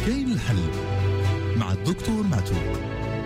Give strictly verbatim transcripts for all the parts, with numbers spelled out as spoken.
كاين الحل مع الدكتور معتوق.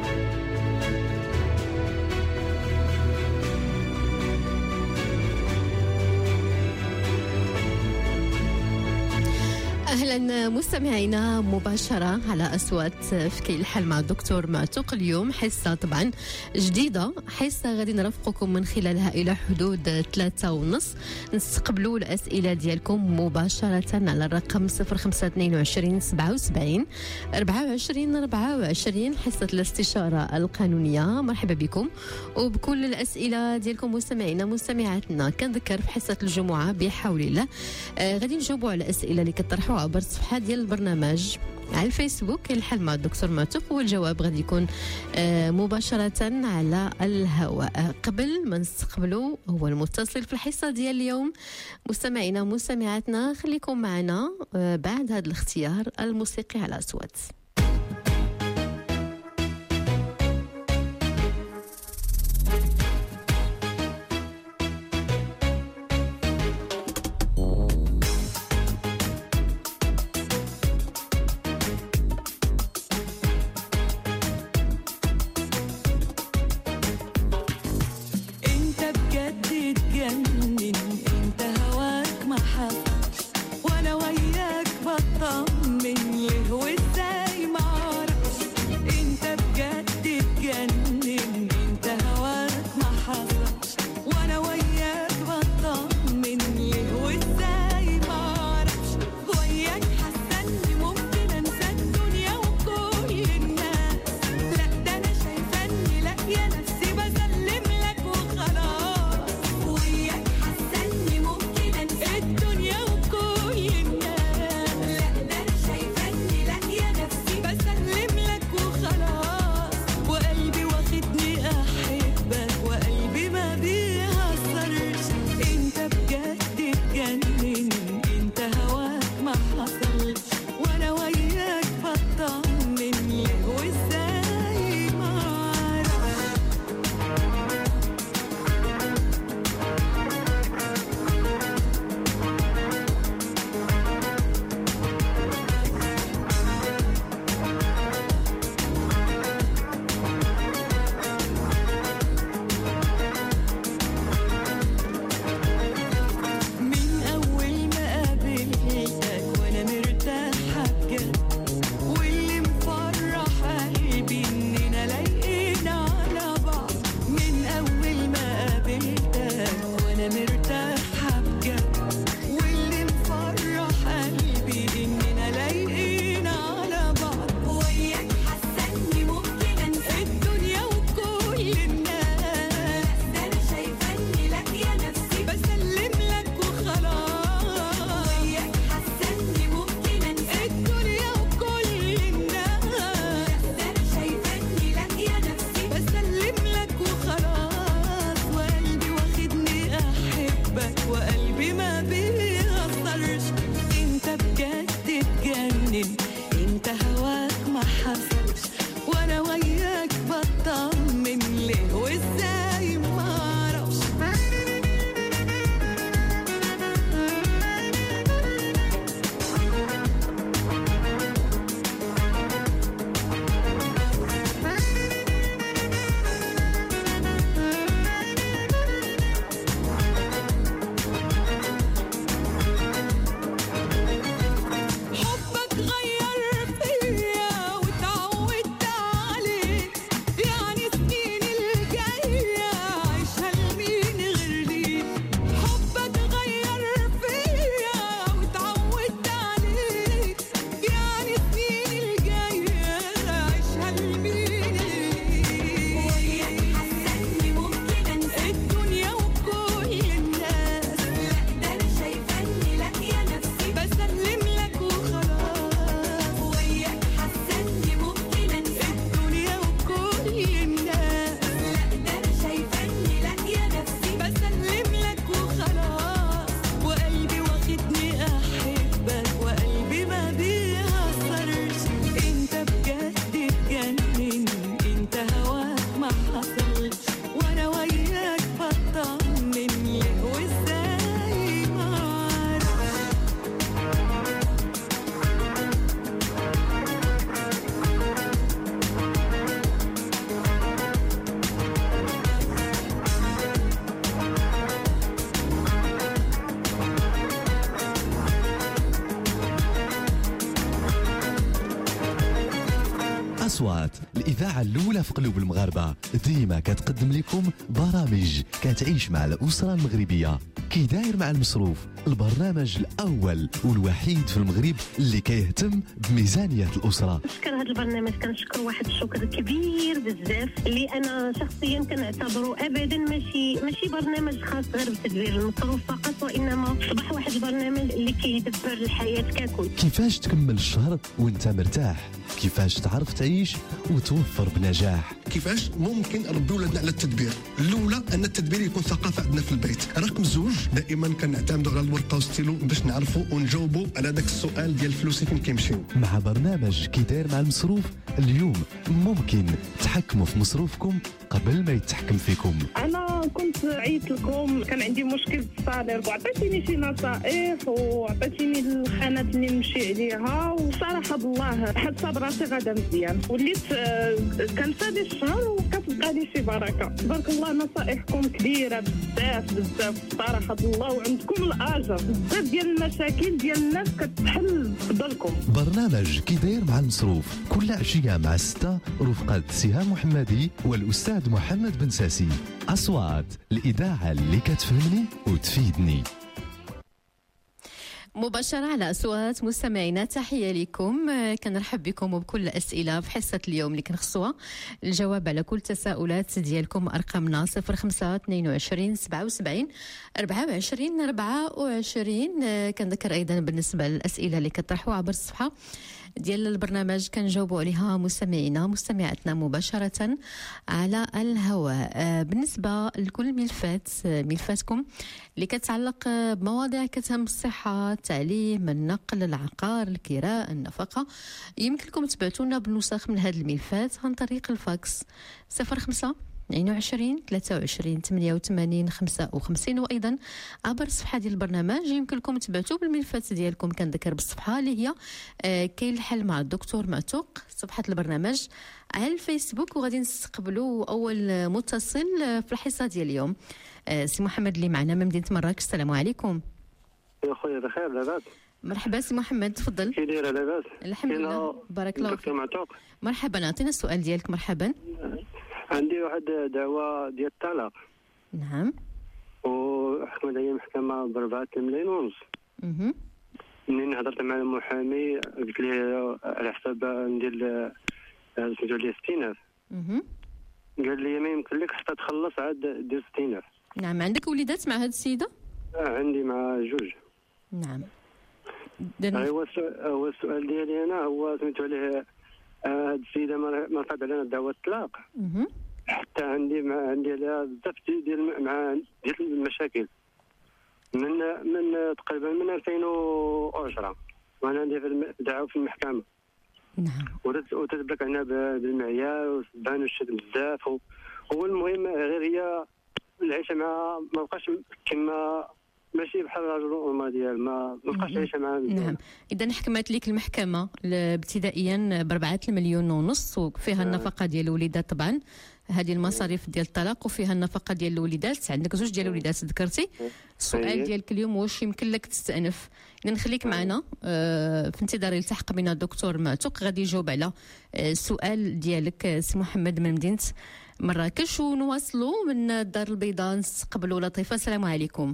أهلا مستمعينا مباشرة على أصوات في كاين الحل مع الدكتور معتوق. اليوم حصة طبعا جديدة، حصة غادي نرافقكم من خلالها إلى حدود ثلاثة ونص. نستقبلوا الأسئلة ديالكم مباشرة على الرقم صفر خمسة اثنين وعشرين سبعة وسبعين أربعة وعشرين أربعة وعشرين، حصة الاستشارة القانونية. مرحبا بكم وبكل الأسئلة ديالكم مستمعينا مستمعاتنا. كنذكر في حصة الجمعة بحول الله آه غادي نجاوبوا على الأسئلة اللي كطرحوها عبر الصفحة ديال البرنامج على الفيسبوك كاين الحل مع الدكتور معتوق، والجواب غادي يكون آه مباشرة على الهواء. قبل ما نستقبلوا هو المتصل في الحصة ديال اليوم مستمعينا مستمعاتنا، خليكم معنا آه بعد هذا الاختيار الموسيقي على أصوات. وانا وياك بطمن له وازاي أصوات الإذاعة الأولى في قلوب المغاربة ديما كتقدم لكم برامج كتعيش مع الأسرة المغربية. كي داير مع المصروف، البرنامج الأول والوحيد في المغرب اللي كيهتم بميزانية الأسرة. نشكر هذا البرنامج، كنشكر واحد الشكر كبير بزاف اللي أنا شخصيا كنعتبره أبدا ماشي ماشي برنامج خاص غير بتدبير المصروف فقط، وإنما أصبح واحد البرنامج اللي كيدبر الحياة ككل. كيفاش تكمل الشهر وانت مرتاح؟ كيفاش تعرف تعيش وتوفر بنجاح؟ كيفاش ممكن نربي ولادنا على التدبير؟ الاولى ان التدبير يكون ثقافه عندنا في البيت. رقم زوج، دائما كنعتمدوا على الورقه والستيلو باش نعرفوا ونجاوبوا على داك السؤال ديال فلوسي فين كيمشيو. مع برنامج كي داير مع المصروف اليوم ممكن تحكموا في مصروفكم قبل ما يتحكم فيكم. انا كنت عيط لكم، كان عندي مشكل في الصالير وعطيتيني شي نصائح وعطيتيني الخانات اللي نمشي عليها، وصراحه بالله حاسه براسي غادا مزيان. وليت كان فادي الشهر وكتبقى لي شي بركه. تبارك الله نصائحكم كبيره بزاف بزاف صراحه الله، وعندكم الاجر. بزاف ديال المشاكل ديال الناس كتحل بفضلكم. برنامج كي داير مع المصروف كل عشيه مع ستة رفقه سهام محمدي والاستاذ محمد بن ساسي. أصوات الإذاعة اللي كتفهمني وتفيدني. مباشرة على أصوات مستمعينا، تحية لكم. كنرحب بكم وبكل الأسئلة في حصة اليوم اللي كنخصوها الجواب على كل تساؤلات ديالكم. أرقامنا صفر خمسة اثنين وعشرين سبعة وسبعين أربعة وعشرين أربعة وعشرين. كنذكر أيضا بالنسبة للأسئلة اللي كطرحوا عبر الصفحة ديال البرنامج كنجاوبوا عليها مستمعينا مستمعاتنا مباشرة على الهواء. بالنسبة لكل ملفات ملفاتكم اللي كتعلق بمواضيع كتهم الصحة، التعليم، النقل، العقار، الكراء، النفقة، يمكن لكم تبعتونا بالنسخ من هذه الملفات عن طريق الفاكس صفر خمسة اثنين وعشرين ثلاثة وعشرين ثمانية وثمانين خمسة وخمسين، وايضا عبر الصفحه ديال البرنامج يمكن لكم تبعتوا بالملفات ديالكم. كنذكر بالصفحه اللي هي آه كاين الحل مع الدكتور معتوق، صفحه البرنامج على الفيسبوك. وغادي نستقبلوا اول متصل في الحصه ديال اليوم. آه سي محمد اللي معنا من مدينه مراكش. السلام عليكم. يا خويا بخير لاباس؟ مرحبا سي محمد، تفضل. كي داير لاباس؟ الحمد لله بارك الله دكتور معتوق. مرحبا، اعطينا السؤال ديالك. مرحبا. عندي واحد دعوة ديال الطلاق. نعم. وحكمت عليا المحكمة بربعة الملايين ونص. اها. منين هضرت مع المحامي قلت لي على حساب ندير سميتو لي ستين ألف. اها. قال لي ما يمكن لك حتى تخلص عاد دير ستين ألف. نعم. عندك وليدات مع هاد السيدة؟ آه عندي مع جوج. نعم. هو السؤال هو السؤال ديالي أنا هو سميتو عليه هاد السيده ما رفعت علينا دعوه الطلاق. حتى عندي مع عندي عليها بزاف ديال مع ديال المشاكل من من تقريبا من ألفين وعشرة وانا عندي في دعوه في المحكمه. نعم. وتتبلك عنا بالمعيار وسبان الشد بزاف. هو المهم غير هي العيشه معها ما بقاش كما ماشي بحال الرجل والأمة ديال ما مابقاش عايشه معاه. نعم. اذا حكمت لك المحكمه ابتدائيا بربعة المليون ونص، وفيها النفقه ديال الوليدات طبعا، هذه المصاريف ديال الطلاق، وفيها النفقه ديال الوليدات. عندك زوج ديال الوليدات ذكرتي. السؤال ديالك اليوم واش يمكن لك تستأنف؟ اذا نخليك معنا آه في انتظار يلتحق بنا الدكتور معتوق غادي يجاوب على آه السؤال ديالك سي محمد من مدينه مراكش. ونواصلوا من الدار البيضاء نستقبلوا لطيفه. السلام عليكم.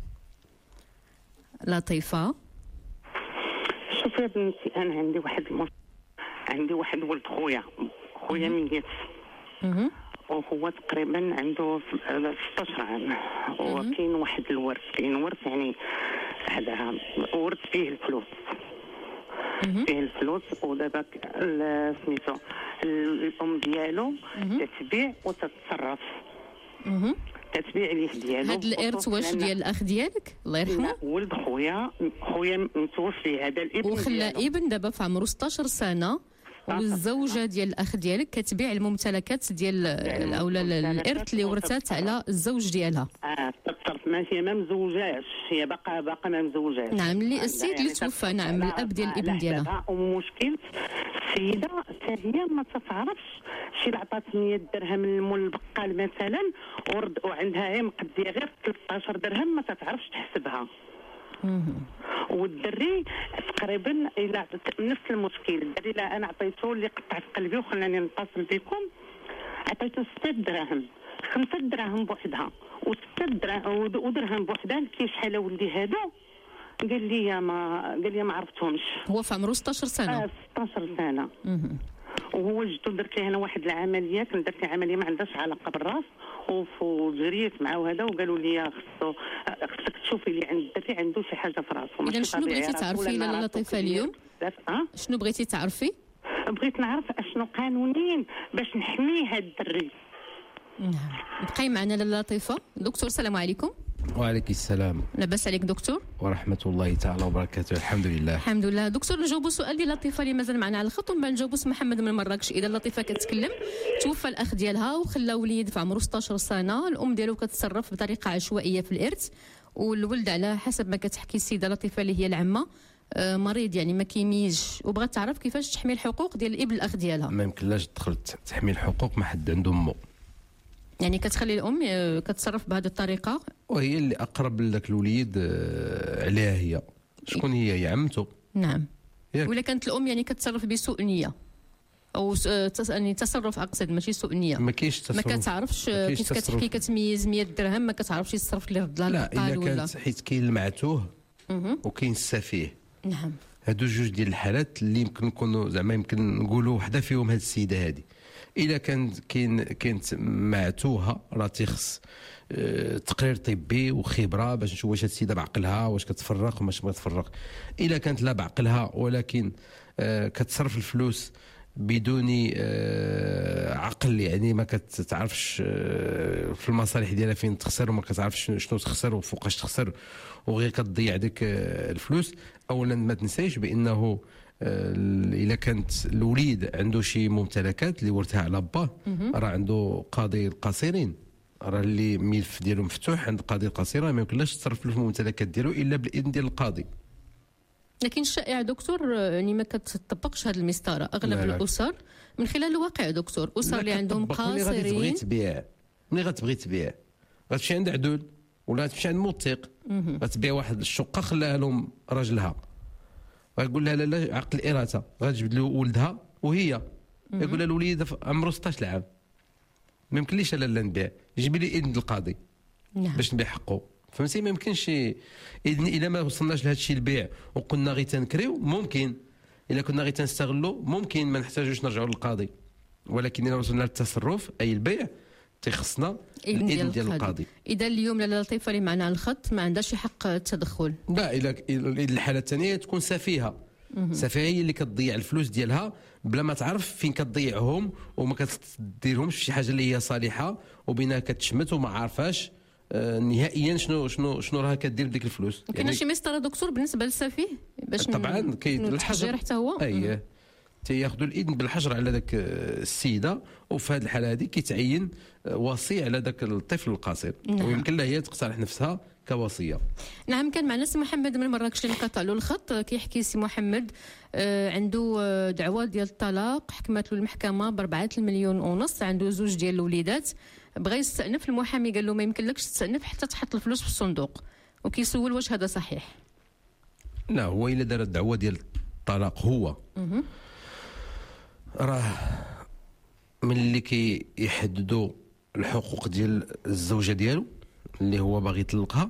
لطيفة. شوفي يا بنتي، أنا عندي واحد المش... عندي واحد ولد خويا خويا ميت، وهو تقريبا عنده ستة عشر عام، وكاين واحد الورث كاين ورث يعني هذا ورث فيه الفلوس فيه الفلوس ودابا سميتو الأم ديالو تتبيع وتتصرف تتبيع عليه ديالو. هاد الارث واش ديال الاخ ديالك الله يرحمه؟ ولد خويا خويا متوفي، هذا الابن وخلى ابن دابا في عمره ستة عشر سنه، والزوجه ديال الاخ ديالك كتبيع الممتلكات ديال اولا الارث اللي ورثات على الزوج ديالها. اه بالضبط، ماشي ما مزوجاش، هي باقا باقا ما مزوجاش. نعم. اللي السيد اللي توفى، نعم، الاب ديال الابن ديالها. ومشكل السيده حتى هي ما تتعرفش شي اللي عطات مية درهم للمول البقال مثلا ورد وعندها هي مقديه غير ثلاثة عشر درهم ما تتعرفش تحسبها. والدري تقريبا الى نفس المشكل. الدري لا انا عطيته اللي قطع في قلبي وخلاني نتصل بكم، عطيته ستة دراهم، خمسة دراهم بوحدها وستة دراهم ودرهم بوحدها. كي شحال ولدي هادو قال لي ما قال لي ما عرفتهمش. هو في عمره ستة عشر سنه. اه ستة عشر سنه. وهو جدو درت له انا واحد العمليه، كنت درت له عمليه ما عندهاش علاقه بالراس، وجريت معاه هذا وقالوا لي خصو خصك تشوفي اللي عند الدري عنده شي حاجه في راسه. اذا شنو بغيتي تعرفي لاله لطيفه اليوم؟ أه؟ شنو بغيتي تعرفي؟ بغيت نعرف اشنو قانونيا باش نحمي هذا الدري. نعم بقاي معنا لاله لطيفه. دكتور السلام عليكم. وعليك السلام. لاباس عليك دكتور؟ ورحمة الله تعالى وبركاته. الحمد لله. الحمد لله. دكتور نجاوبوا سؤال ديال لطيفة اللي مازال معنا على الخط، ومن بعد نجاوبوا سي محمد من مراكش. إذا لطيفة كتكلم توفى الأخ ديالها وخلى وليد في عمره ستة عشر سنة، الأم ديالو كتصرف بطريقة عشوائية في الإرث، والولد على حسب ما كتحكي السيدة لطيفة اللي هي العمة مريض يعني ما كيميزش، وبغات تعرف كيفاش تحمي الحقوق ديال الابن الأخ ديالها. ما يمكنلاش تدخل تحمي الحقوق ما حد عنده امه. يعني كتخلي الام كتصرف بهذه الطريقه، وهي اللي اقرب لذاك الوليد عليها. هي شكون هي؟ هي عمته. نعم. ولا كانت الام يعني كتصرف بسوء نيه او يعني تصرف اقصد ماشي سوء نيه. ما كاينش تصرف، ما كتعرفش كيف كتحكي كتميز مية درهم، ما كتعرفش تصرف اللي رد لها لا الا كانت حيت كاين المعتوه وكاين السفيه. نعم. هادو جوج ديال الحالات اللي يمكن نكونوا زعما يمكن نقولوا وحده فيهم هاد السيده هذه. الا كان كاين كانت معتوهه راه تيخص اه تقرير طبي وخبره باش نشوف واش هاد السيده بعقلها واش كتفرق واش ما كتفرق. الا كانت لا بعقلها ولكن اه كتصرف الفلوس بدون اه عقل، يعني ما كتعرفش اه في المصالح ديالها فين تخسر وما كتعرفش شنو تخسر وفوقاش تخسر وغير كتضيع ديك اه الفلوس. اولا ما تنسايش بانه إلا كانت الوليد عنده شي ممتلكات اللي ورثها على باه، راه عنده قاضي القصيرين، راه اللي ملف ديالو مفتوح عند قاضي القصيرين، ما يمكنلاش تصرف له في الممتلكات ديالو الا بالاذن ديال القاضي. لكن الشائع دكتور يعني ما كتطبقش هذه المسطره. اغلب لا لا. الاسر من خلال الواقع دكتور، اسر اللي عندهم قاصرين. ملي غادي تبغي تبيع ملي غتبغي تبيع غتمشي عند عدول ولا غتمشي عند موثق، غتبيع واحد الشقه خلاها لهم راجلها، غيقول لها لا لا عقد الإراثة، غتجبد له ولدها وهي يقول لها الوليد عمره ستة عشر عام ما يمكنليش لا لا نبيع، جيبي لي اذن القاضي. نعم. باش نبيع حقه. فهمتي؟ ما يمكنش اذن. الا ما وصلناش لهذا الشيء البيع وقلنا غير تنكريو ممكن، الا كنا غير تنستغلوا ممكن ما نحتاجوش نرجعوا للقاضي، ولكن الا وصلنا للتصرف اي البيع تيخصنا الاذن ديال القاضي. اذا اليوم لاله لطيفه اللي معنا على الخط ما عندهاش حق التدخل. لا الا الحاله الثانيه تكون سفيهه. سفيهه هي اللي كتضيع الفلوس ديالها بلا ما تعرف فين كتضيعهم وما كتديرهمش في شي حاجه اللي هي صالحه، وبينها كتشمت وما عارفاش آه نهائيا شنو شنو شنو راها كدير بديك الفلوس. كاين يعني شي مسطره دكتور بالنسبه للسفيه باش طبعا كاين الحجر حتى هو اييه تياخذوا الاذن بالحجر على ذاك السيده، وفي هذه الحاله هذه كيتعين وصي على ذاك الطفل القصير. نعم. ويمكن لها هي تقترح نفسها كوصيه. نعم. كان معنا سي محمد من مراكش اللي انقطع له الخط. كيحكي سي محمد آه عنده آه دعوه ديال الطلاق حكمت له المحكمه بأربعة المليون ونص، عنده زوج ديال الوليدات، بغى يستأنف، المحامي قال له ما يمكنلكش تستأنف حتى تحط الفلوس في الصندوق، وكيسول واش هذا صحيح. لا هو الا دار الدعوه ديال الطلاق هو م- راه من اللي كيحددوا الحقوق ديال الزوجه ديالو اللي هو باغي يطلقها،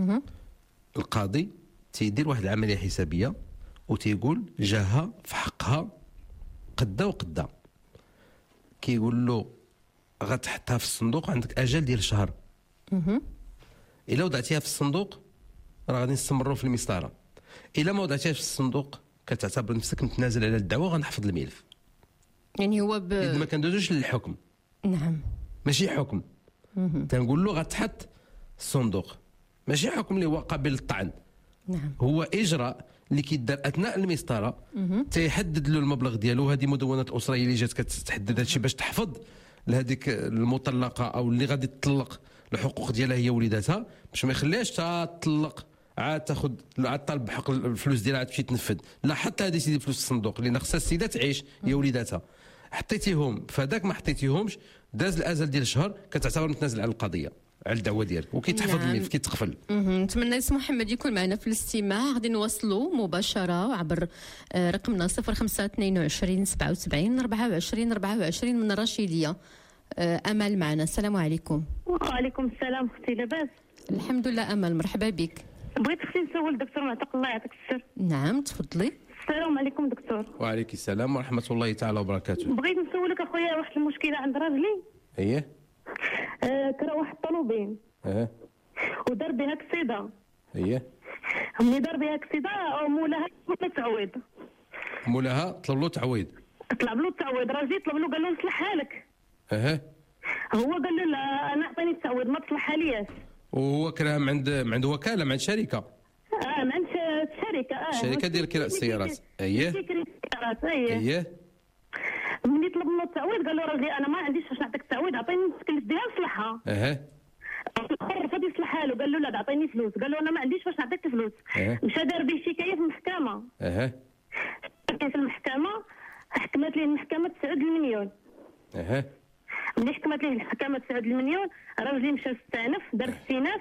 القاضي تيدير واحد العمليه حسابيه وتيقول جاها في حقها قدا وقدا. كيقول له غتحطها في الصندوق عندك اجل ديال شهر، الا وضعتيها في الصندوق راه غادي نستمروا في المسطره، الا ما وضعتيهاش في الصندوق كتعتبر نفسك متنازل على الدعوه غنحفظ الملف. يعني هو ب... إذا ما كندوزوش للحكم. نعم. ماشي حكم. تنقول له غتحط الصندوق، ماشي حكم اللي هو قابل للطعن. نعم. هو اجراء اللي كيدار اثناء المسطره تيحدد له المبلغ ديالو. هذه مدونات الاسريه اللي جات كتحدد هذا الشيء باش تحفظ لهذيك المطلقه او اللي غادي تطلق الحقوق ديالها هي وليداتها، باش ما يخليهاش تطلق عاد تاخذ عاد طالب بحق الفلوس ديالها عاد تمشي تنفذ. لا حتى هذه سيدي الفلوس في الصندوق لان خصها السيده تعيش هي وليداتها. حطيتيهم فداك ما حطيتيهمش داز الازل ديال الشهر كتعتبر متنازل على القضيه. على الدعوه ديالك وكيتحفظ نعم. الملف كيتقفل. نتمنى اسم محمد يكون معنا في الاستماع. غادي نواصلوا مباشره عبر رقمنا صفر خمسة اثنين وعشرين سبعة وسبعين أربعة وعشرين أربعة وعشرين من الرشيديه. امل معنا. السلام عليكم. وعليكم السلام اختي. لاباس؟ الحمد لله. امل مرحبا بك. بغيت اختي نسول دكتور معتق الله يعطيك السر. نعم تفضلي. السلام عليكم دكتور. وعليك السلام ورحمه الله تعالى وبركاته. بغيت نسولك اخويا واحد المشكله عند راجلي. اييه. آه كرا واحد الطلوبين. اه. ودار بها كسيده. اييه. ملي دار بها كسيده مولاها تعويض. مولاها طلب له تعويض. طلب له التعويض. راجلي طلب له قال له نصلحها لك. اها. هو قال له لا انا عطيني التعويض ما تصلحها لياش. وهو كرا عند عند وكاله مع شركه. اه مع الشركه. اه شركه ديال كراء السيارات. اييه. السيارات. اييه. اييه. ملي طلب منه التعويض قال له راجلي انا ما عنديش باش نعطيك التعويض عطيني الفلوس ديالها نصلحها. اها. الاخر رفض يصلحها له قال له لا عطيني فلوس. قال له انا ما عنديش باش نعطيك الفلوس. أه. مشى دار به شكايه في المحكمه. اها. في المحكمه حكمت ليه المحكمه تسعود المليون. اها. ملي حكمت ليه المحكمه تسعود المليون راجلي مشى استأنف دار استئناف.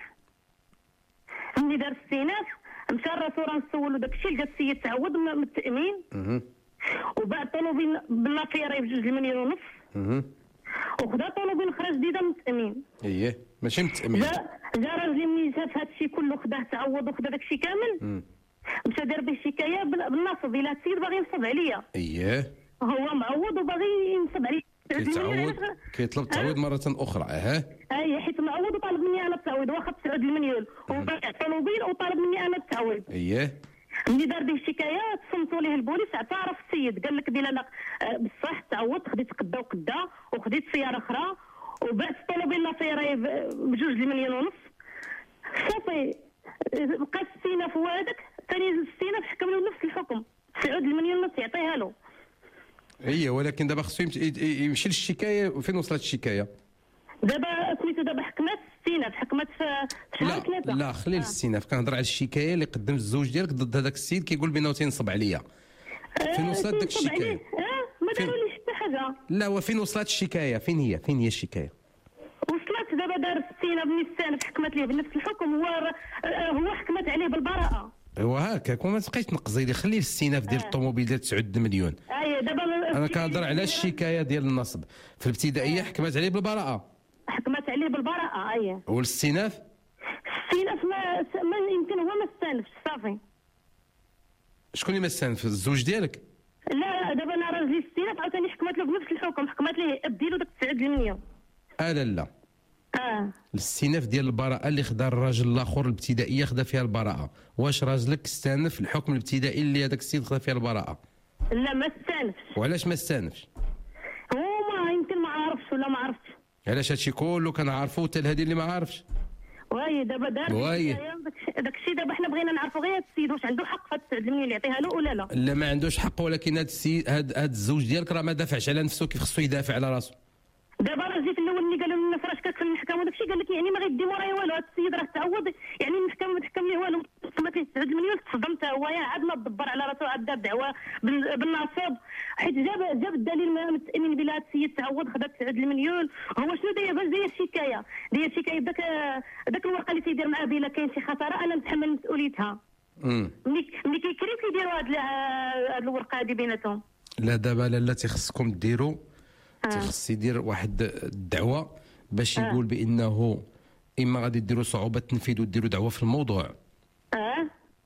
ملي دار استئناف مشى الراسوره نسولو داكشي لقى السيد تعوض من التامين. اها. وبعد طلبوا بالنافيره بجوج المليون ونص. اها. وخدا طلبوا اخرى جديده من التامين. اييه ماشي من التامين. جا جا راجلي ملي شاف هذا الشيء كله خداه تعوض وخدا داكشي كامل. مشى دار به شكايه بالنصب. الى السيد باغي ينصب عليا. اييه. هو معوض وباغي ينصب عليا. كيتعوض كيطلب التعويض مره اخرى. اها. اي حيت معوض وطالب مني انا التعويض واخا تسعود المليون وباقي طلبين وطالب مني انا التعويض. اييه. ملي دار به الشكايه تصنتوا ليه البوليس اعترف السيد قال لك دير انا بصح تعوض خديت قدا وقدا وخديت سياره اخرى وبعت طلبي لنا سياره بجوج المليون ونص. صافي بقى الاستئناف هو هذاك ثاني الاستئناف حكم له نفس الحكم تسعود المليون ونص يعطيها له. اي ولكن دابا خصو يمشي للشكايه. فين وصلت الشكايه؟ دابا سميتو دابا حكمت الاستئناف حكمت في شهر ثلاثه. لا لا خلي الاستئناف. كنهضر على الشكايه اللي قدم الزوج ديالك ضد هذاك السيد كيقول بانه تينصب عليا. فين وصلت داك الشكايه؟ اه ما داروليش حتى حاجه. لا وفين وصلت الشكايه؟ فين هي فين هي الشكايه؟ وصلت دابا دار الاستئناف من الاستئناف حكمت ليه بنفس الحكم. هو هو حكمت عليه بالبراءه. ايوا هكاك وما تبقايش تنقزي لي. خلي الاستئناف ديال الطوموبيل ديال تسعود المليون. اي دابا انا كنهضر على الشكايه ديال النصب. في الابتدائيه حكمت عليه بالبراءه. حكمت عليه بالبراءه. اي والاستئناف؟ الاستئناف ما ما يمكن هو ما استانفش صافي. شكون اللي ما استانف؟ الزوج ديالك؟ لا دابا انا راجلي الاستئناف عاوتاني حكمت له بنفس الحكم. حكمت ليه اديلو داك تسعود المليون. اه لا لا. اه الاستئناف ديال البراءه اللي خدا الراجل الاخر الابتدائيه خدا فيها البراءه. واش راجلك استانف الحكم الابتدائي اللي هذاك السيد خدا فيها البراءه؟ لا ما استانفش. وعلاش ما استانفش؟ هو ما يمكن ما عرفش ولا ما عرفتش. علاش هادشي كله كنعرفو حتى لهادي اللي ما عارفش؟ واي دابا دار واي داك الشيء دابا حنا بغينا نعرفوا غير هاد السيد واش عنده حق في هاد تسعود المليون اللي يعطيها له ولا لا. لا ما عندوش حق. ولكن هاد السيد هاد هاد الزوج ديالك راه ما دافعش على نفسه كيف خصو يدافع على راسو. دابا راه جيت الاول ملي قالوا لنا فراش كتكون المحكمه وداك الشيء قال لك يعني ما غيدي مورايا والو. هاد السيد راه تعوض يعني المحكمه ما تحكم ليه والو. تسمى فيه تسعود المليون تصدمت هو عاد ما تدبر على راسو عاد دار دعوه بالنصب حيت جاب جاب الدليل من التامين بلا هاد السيد تعوض خدا تسعود المليون. هو شنو داير باش داير شكايه داير شكايه بداك داك الورقه اللي تيدير معاه بلا كاين شي خساره انا نتحمل مسؤوليتها. امم ملي ملي كيكريو كيديروا هاد هاد الورقه هادي بيناتهم. لا دابا لالا تيخصكم ديروا تيخص يدير واحد الدعوه باش يقول بانه اما غادي ديروا صعوبه تنفيذ وديروا دعوه في الموضوع. اه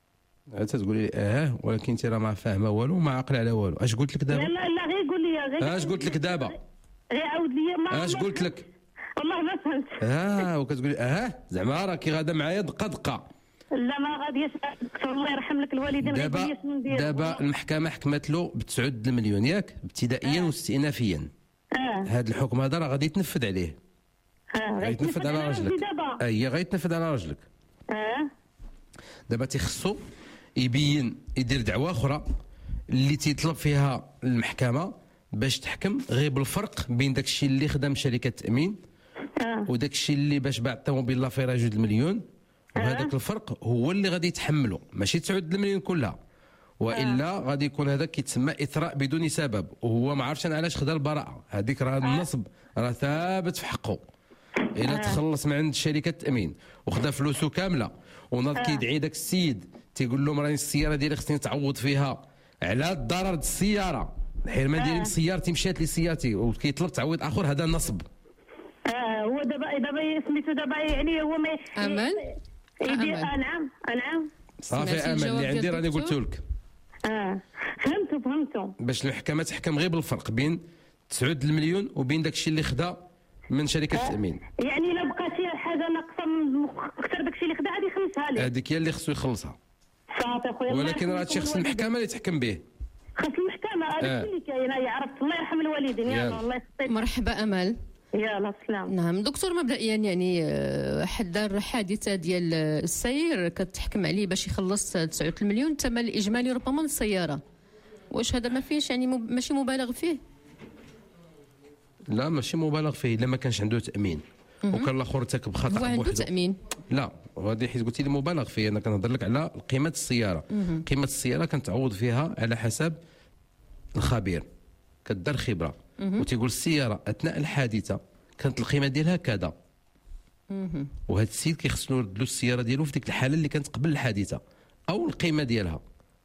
انت تقولي لي اه ولكن انت راه ما فاهمه والو ما عاقله على والو. اش قلت لك دابا؟ لا لا غير قول لي غير اش قلت لك دابا؟ غير عاود لي ما اش قلت لك؟ والله ما فهمت. اه وكتقولي اه زعما راكي غادا معايا دقه دقه. لا ما غاديش الله يرحم لك الوالدين. دابا دابا المحكمه حكمت له ب تسعود المليون ياك ابتدائيا آه. واستئنافيا. اه هذا الحكم هذا راه غادي يتنفذ عليه. اه غيتنفذ على راجلك. اي غيتنفذ على راجلك. اه دابا تيخصو يبين يدير دعوه اخرى اللي تيطلب فيها المحكمه باش تحكم غير بالفرق بين داك الشيء اللي خدم شركه التامين اه وداك الشيء اللي باش باع الطوموبيل لافيرا جوج المليون. وهذاك الفرق هو اللي غادي يتحمله ماشي تسعود المليون كلها. والا غادي يكون هذا كيتسمى اثراء بدون سبب وهو ما عرفش انا علاش خدا البراءه. هذيك راه النصب راه ثابت في حقه. الا تخلص من عند شركه التامين وخدا فلوسه كامله وناض كيدعي داك السيد تيقول لهم راني السياره ديالي خصني تعوض فيها على الضرر د السياره، الحرمان ديالي من سيارتي مشات لي سيارتي وكيطلب تعويض اخر، هذا نصب. اه هو دابا دابا سميتو دابا يعني هو ما امل يدير. اه نعم نعم صافي امل اللي عندي راني قلت لك. اه فهمتوا فهمتوا باش المحكمه تحكم غير بالفرق بين تسعود المليون وبين داك الشيء اللي خدا من شركه آه. التامين. يعني الا بقى شي حاجه ناقصه من اكثر داك الشيء اللي خدا غادي يخلصها ليه. هذيك هي اللي خصو يخلصها. صافي خويا، ولكن راه هادشي خص المحكمه اللي تحكم به. خص المحكمه هذا اللي كاين. هي عرفت. الله يرحم الوالدين. يلا الله يسطيك. مرحبا امل. يلا سلام. نعم دكتور، مبدئيا يعني حد دار حادثه ديال السير كتحكم عليه باش يخلص تسعة المليون الثمن الاجمالي ربما للسياره، واش هذا ما فيش يعني مب... ماشي مبالغ فيه؟ لا ماشي مبالغ فيه الا ما كانش عنده تامين وكان الاخر ارتكب خطا. هو عنده تامين؟ لا وهذه حيت قلتي لي مبالغ فيه، انا كنهضر لك على قيمه السياره. قيمه السياره كنتعوض فيها على حسب الخبير، كدار خبره وتيقول السياره اثناء الحادثه كانت القيمه ديالها كذا، وهذا السيد كيخصو يرد له السياره ديالو في ديك الحاله اللي كانت قبل الحادثه او القيمه ديالها،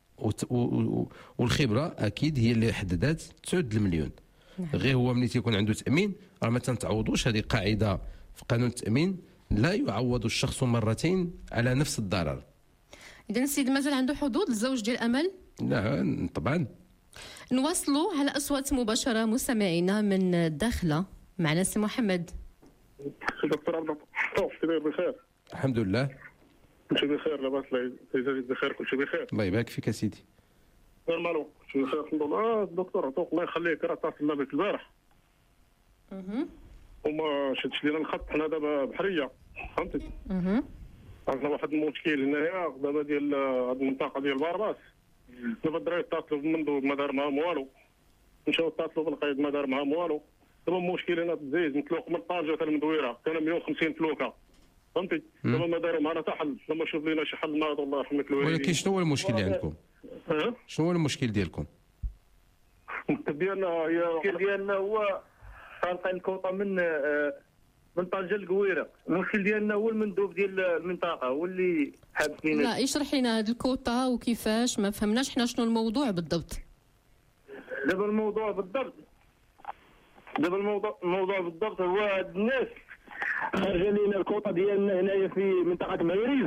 والخبره اكيد هي اللي حددت تسعة المليون. غير هو ملي تيكون عنده تامين راه ما تنتعوضوش، هذه قاعده في قانون التامين، لا يعوض الشخص مرتين على نفس الضرر. اذا السيد مازال عنده حظوظ الزوج ديال امل؟ لا طبعا. نواصلوا على اصوات مباشره مستمعينا من الداخله. معنا سي محمد. دكتور عبد اللطيف بخير؟ الحمد لله. كل شيء بخير، لاباس الله بخير، كل شيء بخير. الله يبارك فيك يا سيدي. نورمالو كل شيء بخير الحمد لله. اه دكتور عطوك الله يخليك، راه اتصلنا بك البارح اها وما شدش لينا الخط. حنا دابا بحريه فهمتي. اها عندنا واحد المشكل هنايا دابا ديال هذه المنطقه ديال بارباس. دابا الدراري اتصلوا بالمندوب ما دار معاهم والو، مشاو اتصلوا بالقايد ما دار معاهم والو. دابا المشكل هنا تزيد من تلوق من طنجه حتى المدويره كان مئة وخمسين فلوكه فهمتي. دابا ما داروا معنا حتى حل، لما شوف لنا شي حل ناض الله يرحم الوالدين. ولكن شنو هو المشكل اللي عندكم؟ اه شنو هو المشكل ديالكم؟ المكتب ديالنا هي المشكل ديالنا هو خالقين الكوطه من من طنجه للقويره. المشكل ديالنا هو المندوب ديال المنطقه هو اللي حابس لينا. لا اشرح لنا هذه الكوطه وكيفاش، ما فهمناش حنا شنو الموضوع بالضبط. دابا الموضوع بالضبط دابا الموضوع الموضوع بالضبط هو هاد الناس خرج لينا الكوطه ديالنا هنايا في منطقه معيريز.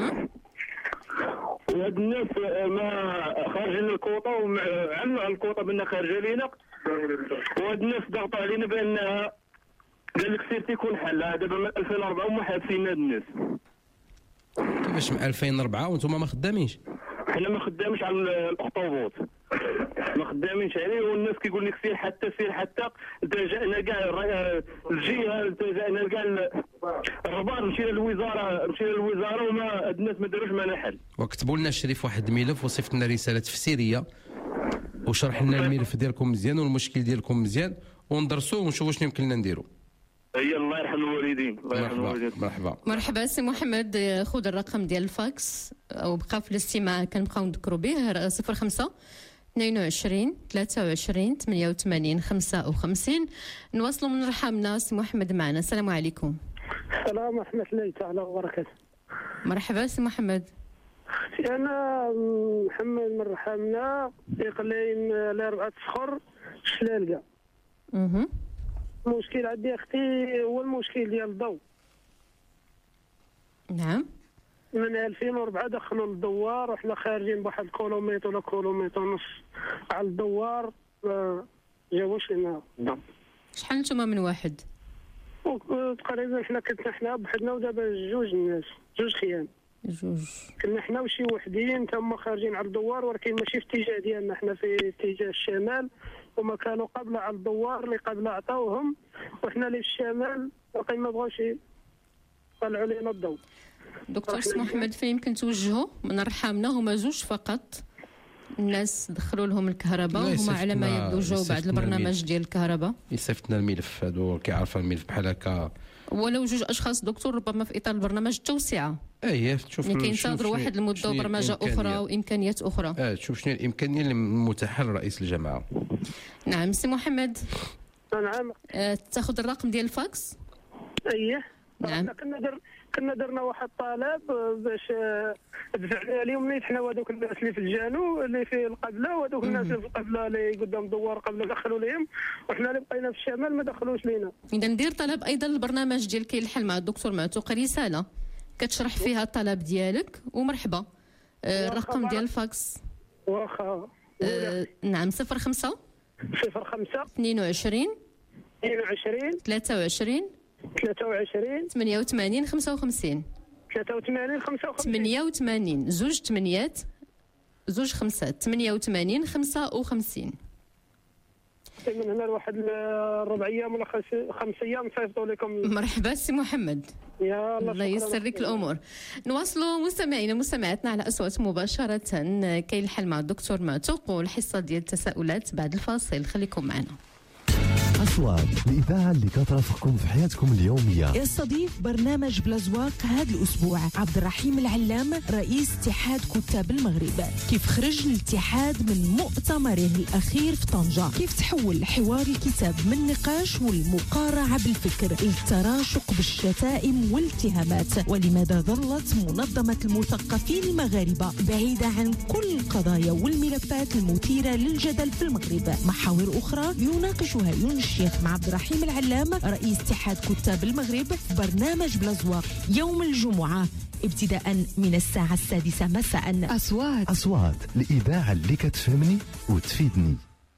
وهاد الناس ما خارج لنا الكوطه وعملوا على الكوطه بان خارجه لينا، وهاد الناس ضغطوا علينا بانها قال لك سير تيكون حل. دابا من ألفين وأربعة وما حابسين هاد الناس. كيفاش من ألفين وأربعة وانتم ما خدامينش؟ حنا ما خدامش على الاخطبوط، ما خدامينش عليه، والناس كيقول لك سير حتى سير حتى التجأنا كاع الجهه، التجأنا كاع الرباط، مشينا للوزاره مشينا للوزاره وما الناس ما داروش معنا حل. وكتبوا لنا الشريف واحد الملف وصيفط لنا رساله تفسيريه وشرح لنا الملف ديالكم مزيان والمشكل ديالكم مزيان وندرسوه ونشوفوا شنو يمكن لنا نديروا. هي الله يرحم الوالدين. الله يرحم الوالدين. مرحبا مرحبا سي محمد، خذ الرقم ديال الفاكس او بقى في الاستماع كنبقاو نذكروا به صفر خمسة اثنين وعشرين ثلاثة وعشرين ثمانية وثمانين خمسة وخمسين. نواصلوا من رحمنا سي محمد معنا. السلام عليكم. السلام ورحمه الله تعالى وبركاته. مرحبا سي محمد. انا محمد من رحمنا اقليم الاربعه صخر شلالقه. اها المشكل عندي اختي هو المشكل ديال الضوء. نعم. من ألفين وأربعة دخلوا الدوار وحنا خارجين بواحد كيلومتر ولا كيلومتر ونص على الدوار ما جاوش لنا الضوء. شحال نتوما من واحد؟ تقريبا حنا كنا حنا بحدنا ودابا جوج الناس، جوج خيام. جوج. كنا حنا وشي وحدين تما خارجين على الدوار، ولكن ماشي في الاتجاه ديالنا، حنا في اتجاه الشمال، وما كانوا قبل على الدوار اللي قبل عطاوهم، وحنا اللي في الشمال باقي ما بغاوش يطلعوا لنا الضوء. دكتور سي محمد فين يمكن توجهوا من رحامنا؟ هما زوج فقط الناس دخلوا لهم الكهرباء وهما على ما يبدو جاوا بعد البرنامج ديال الكهرباء. يصيفطنا الملف هذو كيعرف الملف بحال هكا. ولو جوج اشخاص دكتور ربما في اطار البرنامج التوسعه. ايه تشوف يعني كينتظروا واحد المده وبرمجه اخرى وامكانيات اخرى. اه تشوف شنو الامكانيه المتاحه لرئيس الجماعه. نعم سي محمد. نعم. آه تاخذ الرقم ديال الفاكس؟ اييه نعم. كنا در كنا درنا واحد الطلب باش دفعنا اليوم نيت حنا وهذوك الناس اللي في الجانو اللي في القبله وهذوك الناس اللي في القبله اللي قدام دوار قبله دخلوا لهم، وحنا اللي بقينا في الشمال ما دخلوش لينا. اذا ندير طلب ايضا للبرنامج ديال كاين الحل مع الدكتور معتوق، رساله كتشرح فيها الطلب ديالك ومرحبا. آه الرقم ديال الفاكس واخا آه نعم صفر خمسة صفر خمسة اثنين وعشرين اثنين وعشرين ثلاثة وعشرين ثلاثة وعشرين ثمانية وثمانين خمسة وخمسين ثلاثة وثمانين خمسة وخمسين ثمانية وثمانين زوج ثمانيات زوج خمسات ثمانية وثمانين خمسة وخمسين. من هنا لواحد الربع ايام ولا خمس ايام نصيفطوا لكم. مرحبا سي محمد، يا الله الله يسر لك الامور. نواصلوا مستمعينا مستمعاتنا على اصوات مباشره. كاين الحل مع الدكتور معتوق والحصه ديال التساؤلات بعد الفاصل، خليكم معنا. أصوات الإذاعة اللي كترافقكم في حياتكم اليومية. يستضيف برنامج بلازواق هذا الأسبوع عبد الرحيم العلام رئيس اتحاد كتاب المغرب. كيف خرج الاتحاد من مؤتمره الأخير في طنجة، كيف تحول حوار الكتاب من نقاش والمقارعة بالفكر للتراشق بالشتائم والاتهامات، ولماذا ظلت منظمة المثقفين المغاربة بعيدة عن كل القضايا والملفات المثيرة للجدل في المغرب. محاور أخرى يناقشها يونس الشيخ مع عبد الرحيم العلام رئيس اتحاد كتاب المغرب في برنامج بلازواق يوم الجمعة ابتداء من الساعة السادسة مساء. أصوات أصوات الإذاعة اللي كتفهمني وتفيدني.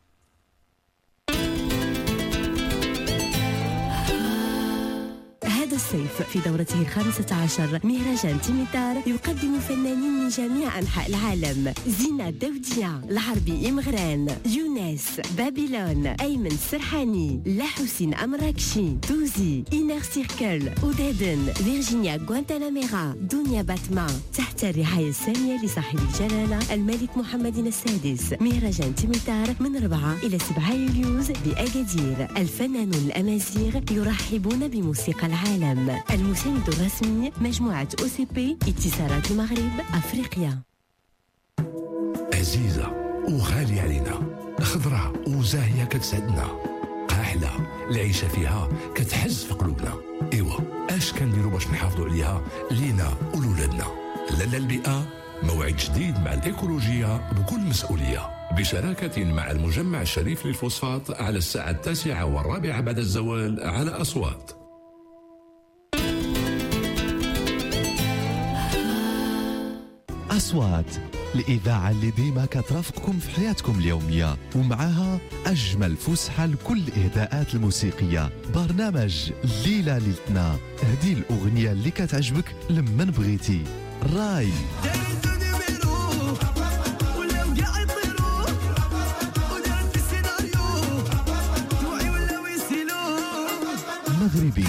هذا الصيف في دورته الخامسة عشر مهرجان تيميتار يقدم فنانين من جميع أنحاء العالم: زينة داودية، العربي إمغران، يونس، بابلون، أيمن السرحاني، لحسين أمراكشي، توزي، إينر سيركل، أودادن، فيرجينيا غوانتاناميرا، دنيا باتما، تحت الرعاية السامية لصاحب الجلالة الملك محمد السادس. مهرجان تيميتار من أربعة إلى سبعة يوليوز بأكادير. الفنانون الأمازيغ يرحبون بموسيقى العالم. المساند الرسمي مجموعة أو سي بي اتصالات المغرب أفريقيا. عزيزة وغالية علينا، خضراء وزاهية كتسعدنا، قاحلة العيشة فيها كتحز في قلوبنا. إيوا اش كنديروا باش نحافظوا عليها لينا ولولادنا؟ لالا البيئة موعد جديد مع الإيكولوجية بكل مسؤولية، بشراكة مع المجمع الشريف للفوسفات على الساعة التاسعة والرابعة بعد الزوال على أصوات. أصوات الإذاعة اللي ديما كترافقكم في حياتكم اليومية، ومعها أجمل فسحة لكل الإهداءات الموسيقية. برنامج الليلة ليلتنا، هدي الأغنية اللي كتعجبك لمن بغيتي. راي مغربي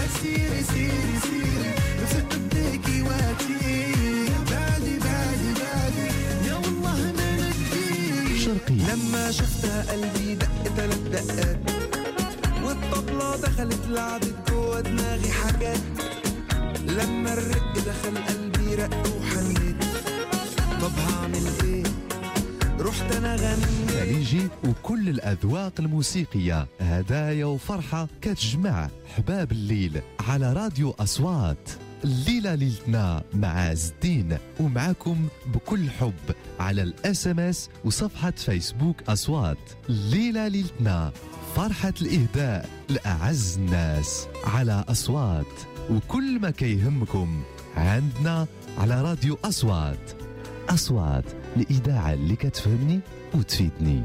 شرقي. لما شفتها قلبي دق ثلاث دقات، والطبلة دخلت لعبت جوا دماغي حاجات. لما الرق دخل قلبي رق وحنيت، طب هعمل ايه؟ رحت انا غنيت. خليجي وكل الأذواق الموسيقية، هدايا وفرحة كتجمع حباب الليل على راديو أصوات. الليلة ليلتنا مع عز الدين، ومعكم بكل حب على الاس ام اس وصفحة فيسبوك أصوات. الليلة ليلتنا، فرحة الإهداء لأعز الناس على أصوات، وكل ما كيهمكم عندنا على راديو أصوات. أصوات الإذاعة اللي كتفهمني وتفيدني.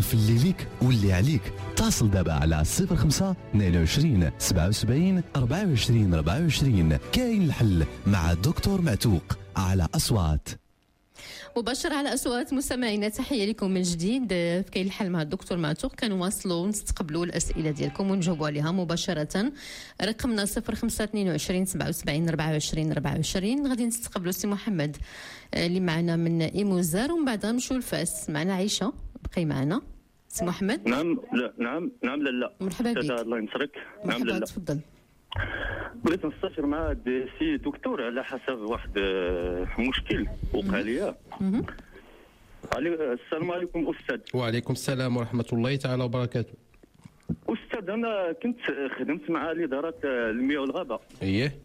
عرف اللي ليك واللي عليك. اتصل دابا على صفر خمسة اثنين وعشرين سبعة وسبعين أربعة وعشرين أربعة وعشرين. كاين الحل مع الدكتور معتوق على أصوات. مباشرة على أصوات مستمعينا، تحية لكم من جديد في كاين الحل مع الدكتور معتوق. كنواصلوا نستقبلوا الأسئلة ديالكم ونجاوبوا عليها مباشرة. رقمنا صفر خمسة اثنين وعشرين سبعة وسبعين أربعة وعشرين أربعة وعشرين. غادي نستقبلوا سي محمد اللي معنا من إيموزار، ومن بعد نمشيو لفاس. معنا عيشة، بقي معنا سي محمد. نعم لا نعم نعم لا لا مرحبا بك. الله ينصرك. نعم لا لا تفضل. بغيت نستشير مع السي دكتور على حسب واحد مشكل وقع لي. السلام عليكم أستاذ. وعليكم السلام ورحمة الله تعالى وبركاته. أستاذ أنا كنت خدمت مع الإدارة المياه والغابة. إيه.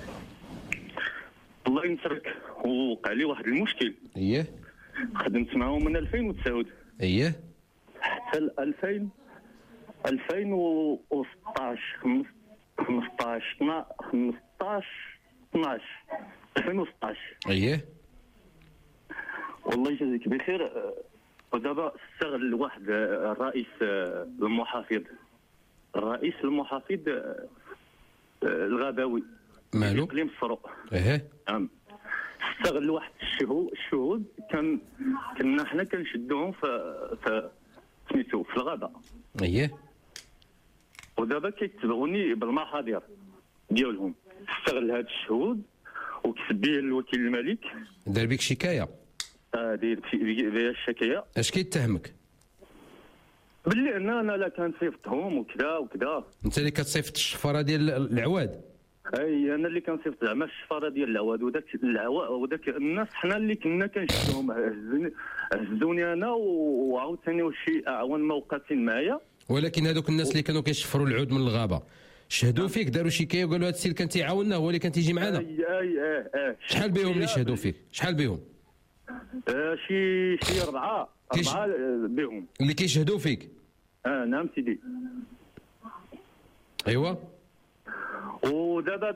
الله ينصرك، وقع لي واحد المشكل. إيه. خدمت معهم من ألفين وتسعة. إيه. حتى ألفين ألفين وستطاش خمسطاش خمسطاش اثناش ألفين وستطاش. اييه والله يجازيك بخير. ودابا استغل واحد الرئيس المحافظ الرئيس المحافظ الغابوي مالو اقليم الصروق. ايه نعم. استغل واحد الشهود الشهود كان كنا حنا كنشدوهم في في سميتو في الغابه. اييه. ودابا كيتبعوني بالمحاضر ديالهم. استغل هاد الشهود وكتب به الوكيل الملك. دار بك شكايه؟ اه داير بها الشكايه. اش كيتهمك؟ باللي انا انا لا كنصيفطهم وكذا وكذا. انت اللي كتصيفط الشفاره ديال العواد؟ اي انا اللي كنصيفط زعما الشفاره ديال العواد، وداك العواد وداك الناس حنا اللي كنا كنشدوهم. هزوني انا وعاوتاني شي اعوان موقفين معايا. ولكن هذوك الناس اللي كانوا كيشفروا العود من الغابه شهدوا فيك، داروا شكايه وقالوا هذا السيد كان تيعاوننا، هو اللي كان تيجي معنا. اي اي اه اه شحال بهم اللي شهدوا فيك؟ شحال بهم؟ آه شي شي اربعه اربعه بهم اللي كيشهدوا فيك. اه نعم سيدي. ايوا. ودابا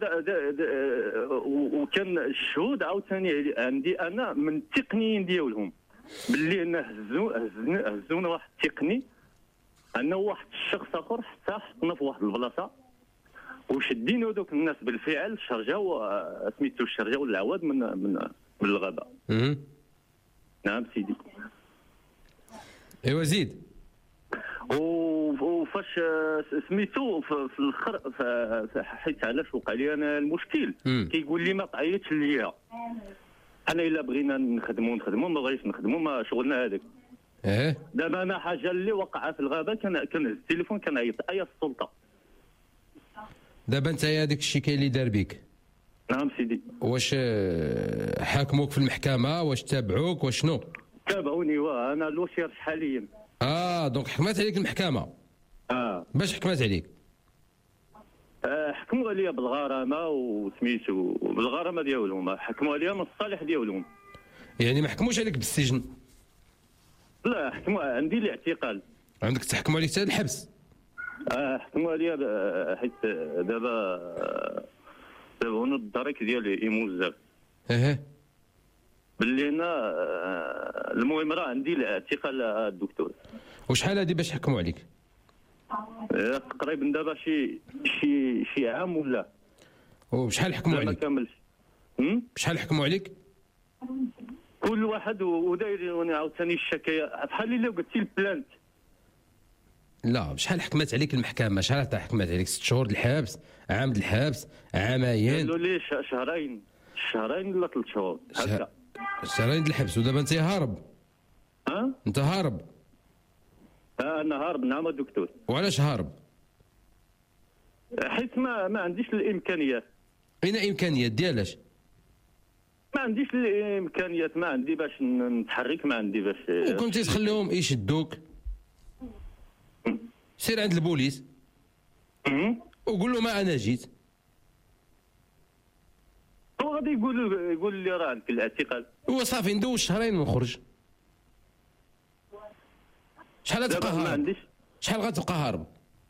وكان الشهود عاوتاني عندي انا من التقنيين ديالهم باللي انا هزو هزونا واحد التقني انا واحد الشخص اخر حتى حطنا في واحد البلاصه وشدينا دوك الناس بالفعل شرجاو سميتو شرجاو العواد من من من الغابه. اها نعم سيدي. ايوا زيد. وفاش سميتو في الاخر حيت علاش وقع لي انا المشكل كيقول لي ما تعيطش ليا. انا الا بغينا نخدموا نخدموا ما بغيتش نخدموا ما شغلنا هذاك. اه دابا انا حاجه اللي وقع في الغابه كان كنهز التليفون كنعيط اي السلطه. دابا انت هذاك الشيء كاين اللي دار بك. نعم سيدي. واش حاكموك في المحكمه؟ واش تابعوك؟ واش شنو؟ تابعوني واه انا الوشير حاليا. اه دونك حكمت عليك المحكمه. اه باش حكمت عليك؟ آه حكموا عليا بالغرامه وسميتو بالغرامه ديالهم، حكموا عليا من الصالح ديالهم. يعني ما حكموش عليك بالسجن؟ لا حكموا عندي الاعتقال. عندك تحكموا عليك حتى الحبس؟ اه حكموا عليا حيت دابا دابا هنا الدرك ديال ايموزار. اها باللي انا المهم راه عندي الاعتقال الدكتور. وشحال هادي باش حكموا عليك؟ تقريبا دابا شي شي شي عام ولا. وشحال حكموا عليك؟ ما كاملش. بشحال حكموا عليك؟ كل واحد ودايرين عاوتاني الشكايه بحال اللي قلتي البلانت. لا بشحال حكمت عليك المحكمه؟ شحال حتى حكمت عليك؟ ست شهور الحبس؟ عام الحبس؟ عامين؟ قالوا لي شهرين شهرين ولا ثلاث شهور هكا. شهرين الحبس ودابا انت هارب؟ ها؟ انت هارب؟ اه انا هارب نعم دكتور. وعلاش هارب؟ حيت ما ما عنديش الامكانيات. اين امكانيات ديالاش؟ ما عنديش الامكانيات، ما عندي باش نتحرك، ما عندي باش. وكنتي تخليهم يشدوك؟ سير عند البوليس وقول له ما انا جيت. هو غادي يقول يقول لي راه عندك الاعتقال. هو صافي ندوز شهرين ونخرج. شحال غتبقى هارب؟ ما عنديش. شحال غتبقى هارب؟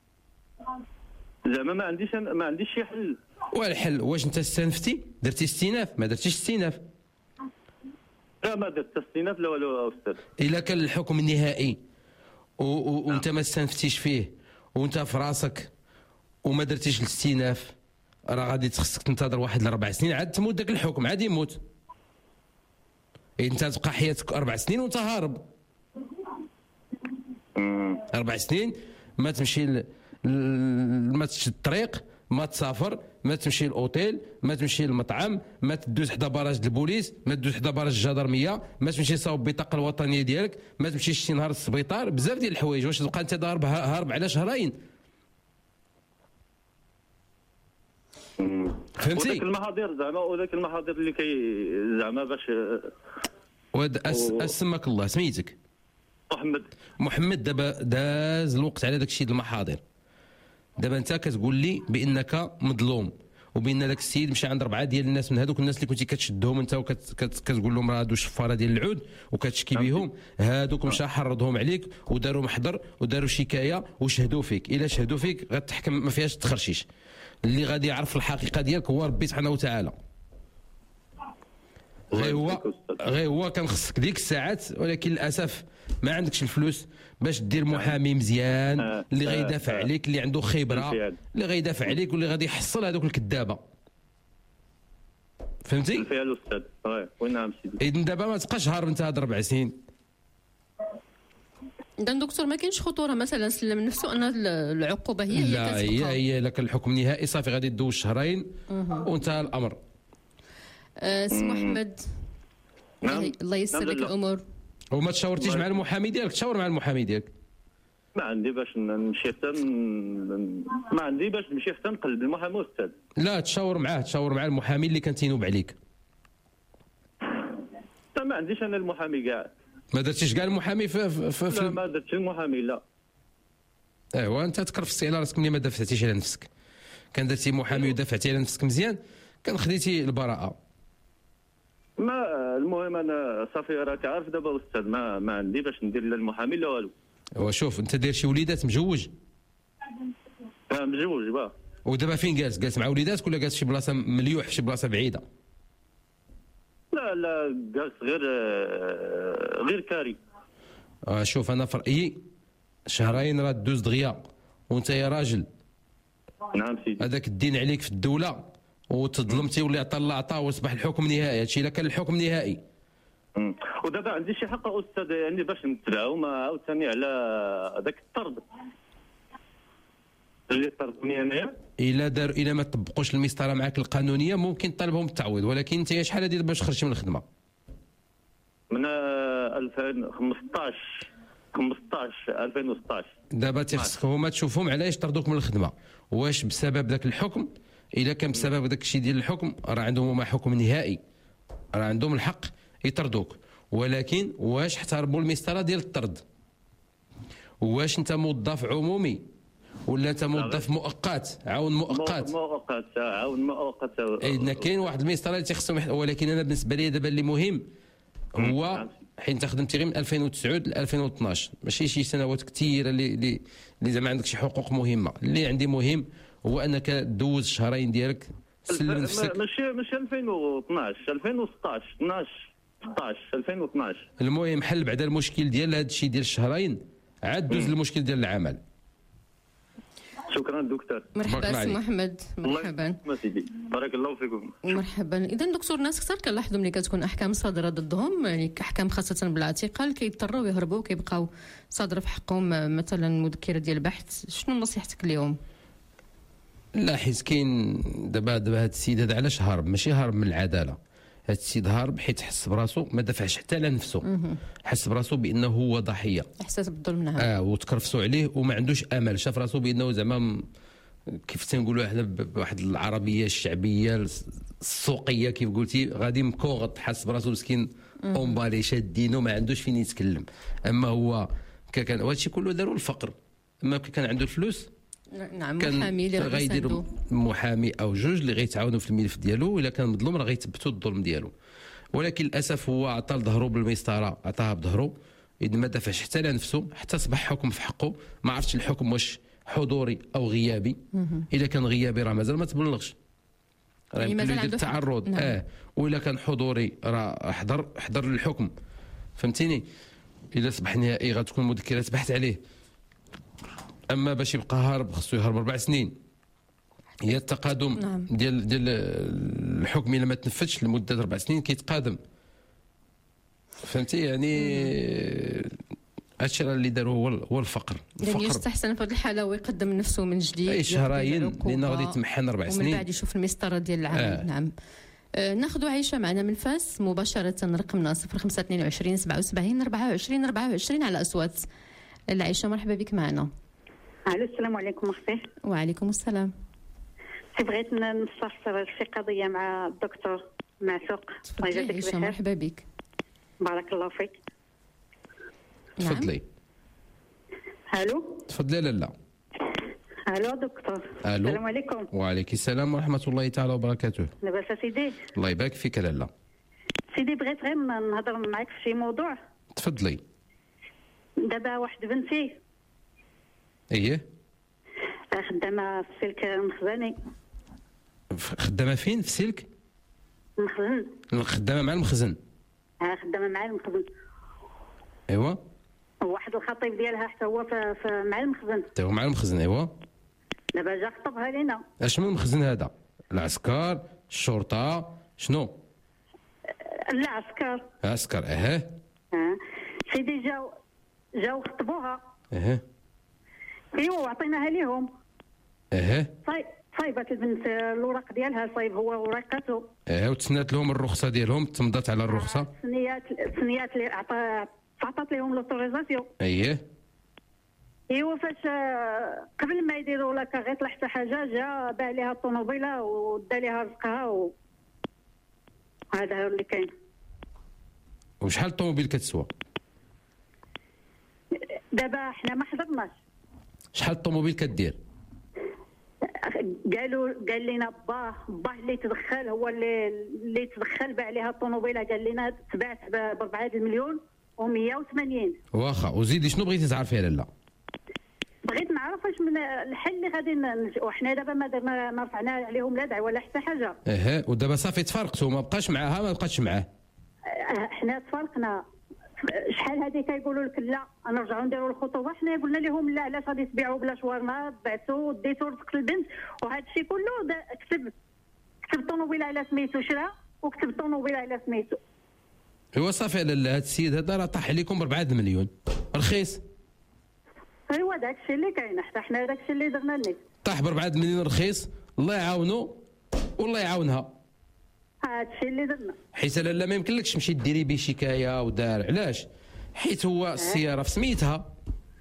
زعما ما عنديش ما عنديش شي حل. والحل واش انت استنفتي؟ درتي استئناف؟ ما درتيش استئناف. لا ما درت استئناف لا والو استاذ. الا كان الحكم النهائي وانت ما استنفتيش فيه وانت في راسك وما درتيش الاستئناف، راه غادي تخصك تنتظر واحد الاربع سنين عاد تموت داك الحكم، عاد يموت. انت تبقى حياتك اربع سنين وانت هارب. اربع سنين ما تمشي ل... ما تشد الطريق، ما تسافر، ما تمشي للاوتيل، ما تمشي للمطعم، ما تدوز حدا براج البوليس، ما تدوز حدا براج الجدرميه، ما تمشي تصاوب البطاقه الوطنيه ديالك، ما تمشيش شي نهار للسبيطار، بزاف ديال الحوايج. واش تبقى انت هارب هارب على شهرين؟ فهمتي؟ وداك المحاضر زعما وداك المحاضر اللي كي زعما باش ود أس... اسمك الله، سميتك؟ محمد. محمد دابا داز الوقت على داك الشيء د المحاضر. دابا انت كتقول لي بانك مظلوم وبان داك السيد مشى عند اربعه ديال الناس من هذوك الناس اللي كنتي كتشدهم انت وكتقول لهم راه هادو شفاره ديال العود وكتشكي بهم، هادوك مشى حرضهم عليك وداروا محضر وداروا شكايه وشهدوا فيك. الا شهدوا فيك غتحكم ما فيهاش تخرشيش. اللي غادي يعرف الحقيقه ديالك هو ربي سبحانه وتعالى. غير هو غير هو كان خصك ديك الساعات، ولكن للاسف ما عندكش الفلوس باش دير محامي مزيان اللي غيدافع عليك، اللي عنده خبره، اللي غيدافع عليك واللي غادي يحصل هذوك الكذابه. فهمتي؟ بالفعل استاذ. وي وين نعم سيدي. اذا دابا ما تبقاش هارب انت هاد اربع سنين. اذا دكتور ما كاينش خطوره مثلا سلم نفسه ان العقوبه هي هي لا هي هي لك الحكم النهائي صافي غادي تدوز شهرين وانتهى الامر. أه سي محمد نعم. الله ييسر لك الامور. وما تشاورتيش مع المحامي ديالك؟ تشاور مع المحامي ديالك. ما عندي باش نمشي حتى ما عندي باش نمشي حتى نقلب المحامي استاذ. لا تشاور معاه، تشاور مع المحامي اللي كان تينوب عليك. لا ما عنديش انا المحامي كاع. ما درتيش كاع المحامي في, في, في لا ما درتش المحامي لا. ايوا انت تكرفصتي على راسك ملي ما دافعتيش على نفسك. كان درتي محامي ودافعتي على نفسك مزيان كان خديتي البراءه. ما المهم انا صافي راك عارف دابا استاذ ما ما عندي باش ندير لا المحامي لا والو. ايوا شوف انت داير شي وليدات، مجوج؟ اه مجوج باه. ودابا فين جالس؟ جالس مع وليداتك ولا جالس في شي بلاصه مليوح في شي بلاصه بعيده؟ لا لا جالس غير غير كاري. اه شوف انا في رايي شهرين راه دوز دغيا وانت يا راجل. نعم سيدي. هذاك الدين عليك في الدوله وتظلمتي واللي عطى الله عطاه واصبح الحكم نهائي. هادشي الا كان الحكم نهائي. امم ودابا عندي شي حق استاذ يعني باش نتبعوا ما عاوتاني على هذاك الطرد اللي طردني انايا. الا دار الا ما طبقوش المسطره معك القانونيه ممكن طالبهم التعويض، ولكن انت شحال هادي باش تخرجي من الخدمه؟ من ألفين وخمسطاش خمسطاش ألفين وستطاش. دابا تيخصك هما تشوفهم علاش طردوك من الخدمه، واش بسبب ذاك الحكم؟ الا كان بسبب داك الشيء ديال الحكم راه عندهم هما حكم نهائي، راه عندهم الحق يطردوك، ولكن واش احترموا المسطره ديال الطرد؟ واش انت موظف عمومي ولا انت موظف مؤقت؟ عاون مؤقت. مؤقت عاون مؤقت. اذا كاين واحد المسطره اللي تيخصهم، ولكن انا بالنسبه لي دابا اللي مهم هو حين انت خدمتي غير من ألفين وتسعة ل ألفين واثناش، ماشي شي سنوات كثيره اللي اللي اللي زعما عندك شي حقوق مهمه. اللي عندي مهم هو انك دوز شهرين ديالك سلم نفسك. ماشي ماشي ألفين واثناش ألفين وستطاش اثناش ستطاش ألفين واثناش. المهم حل بعدا المشكل ديال هذا الشيء ديال الشهرين، عاد دوز المشكل ديال العمل. شكرا دكتور. مرحبا سي محمد. مرحبا سيدي بارك الله فيكم. مرحبا. اذا دكتور ناس كثر كنلاحظوا ملي كتكون احكام صادره ضدهم، يعني احكام خاصه بالاعتقال، كيضطروا يهربوا وكيبقاو صادره في حقهم مثلا مذكره ديال البحث. شنو نصيحتك اليوم؟ لا حيت كاين دابا دابا هذا السيد هذا علاش هارب؟ ماشي هارب من العداله، هذا السيد هارب حيت حس براسو ما دافعش حتى على نفسه، حس براسو بانه هو ضحيه، احساس بالظلم. نعم. اه وتكرفسوا عليه وما عندوش امل، شاف راسو بانه زعما كيف تنقولوا احنا بواحد العربيه الشعبيه السوقيه كيف قلتي غادي مكوغط، حس براسو مسكين اونبالي شادينو ما عندوش فين يتكلم. اما هو كان وهادشي كله داروا الفقر، اما كان عنده الفلوس نعم محامي اللي غيديروا محامي او جوج اللي غيتعاونوا في الملف ديالو، الا كان مظلوم راه غيثبتوا الظلم ديالو. ولكن للاسف هو عطى ظهره بالمسطره، عطاها بظهره، اذا ما دافعش حتى على نفسه حتى صبح حكم في حقه. ما عرفتش الحكم واش حضوري او غيابي. اذا كان غيابي راه مازال ما تبلغش، راه يمكن له يدير التعرض. اه والا كان حضوري راه حضر حضر للحكم، فهمتيني؟ الا صبح نهائي غتكون المذكرات بحث عليه. اما باش يبقى هارب خصو يهرب اربع سنين. هي التقادم نعم. ديال ديال الحكم الا ما تنفذش لمده اربع سنين كيتقادم. فهمتي يعني هادشي اللي داروا هو هو الفقر. يعني يستحسن في هذه الحاله ويقدم نفسه من جديد اي شهرين لان غادي يتمحن اربع سنين ومن بعد يشوف المسطره ديال العمل. آه. نعم. آه ناخذ عائشه معنا من فاس مباشره، رقمنا صفر خمسة اثنين وعشرين سبعة وسبعين أربعة وعشرين أربعة وعشرين على اصوات العائشه. مرحبا بك معنا. الو السلام عليكم اختي. وعليكم السلام. بغيت نستفسر في قضيه مع الدكتور معتوق. الله يجازيك بخير. مرحبا بك. بارك الله فيك. تفضلي. الو تفضلي. لا لا الو دكتور. الو السلام عليكم. وعليكم السلام ورحمه الله تعالى وبركاته. لاباس سيدي؟ الله يبارك فيك. لاله سيدي بغيت غير نهضر معاك في شي موضوع. تفضلي. دابا واحد بنتي ايه خدامه في السلك المخزني. خدامه فين؟ في السلك المخزن. خدامه مع المخزن. اه خدامه مع المخزن. ايوا. واحد الخطيب ديالها حتى هو في, في مع المخزن. حتى هو مع المخزن. ايوا. دابا جا خطبها لينا. اش من المخزن هذا؟ العسكر، الشرطه، شنو؟ لا عسكر. عسكر. اه اه سيدي جاو جاو خطبوها. اه ايوا وعطيناها ليهم. اه صايب صايبت البنت الوراق ديالها، صايب هو ورقته. اه وتسنات لهم الرخصه ديالهم، تمضات على الرخصه. السنيات السنيات اللي عطا عطات لهم لوتوريزاسيون. اييه. ايوا فاش قبل ما يديروا لك غير طلع حتى حاجه جا باع ليها الطوموبيله ودا ليها رزقها و... هذا هو اللي كاين. وشحال الطوموبيل كتسوى؟ دابا حنا ما حضرناش. شحال الطوموبيل كدير؟ قالوا قال لنا باه باه اللي تدخل هو اللي اللي تدخل باع ليها الطوموبيله، قال لنا تباعت ب أربعة مليون ومية وثمانين. واخا وزيدي شنو بغيتي تعرفي يا لاله؟ بغيت نعرف واش من الحل اللي غادي وحنا دابا ما درنا ما رفعنا عليهم لا دعوه لا حتى حاجه. اها ودابا صافي تفارقتوا، ما بقاش معاها ما بقاتش معاه. حنا تفارقنا. شحال هذه كيقولوا لك لا نرجعوا نديروا الخطوبه، حنا قلنا لهم لا علاش غادي تبيعوا بلا شوارما، بعتوا ديتوا رزق البنت وهذا الشيء كله كتب كتب طوموبيل على سميتو شرا وكتب طوموبيل على سميتو. ايوا صافي لاله هذا السيد هذا راه طاح عليكم ب أربعة مليون رخيص. ايوا داك الشيء اللي كاين، حتى حنا داك الشيء اللي درنا ليه. طاح ب أربعة مليون رخيص، الله يعاونو والله يعاونها. هذا الشيء اللي درنا. حيت لاله ما يمكنلكش تمشي ديري به شكايه ودار، علاش؟ حيت هو السياره في سميتها.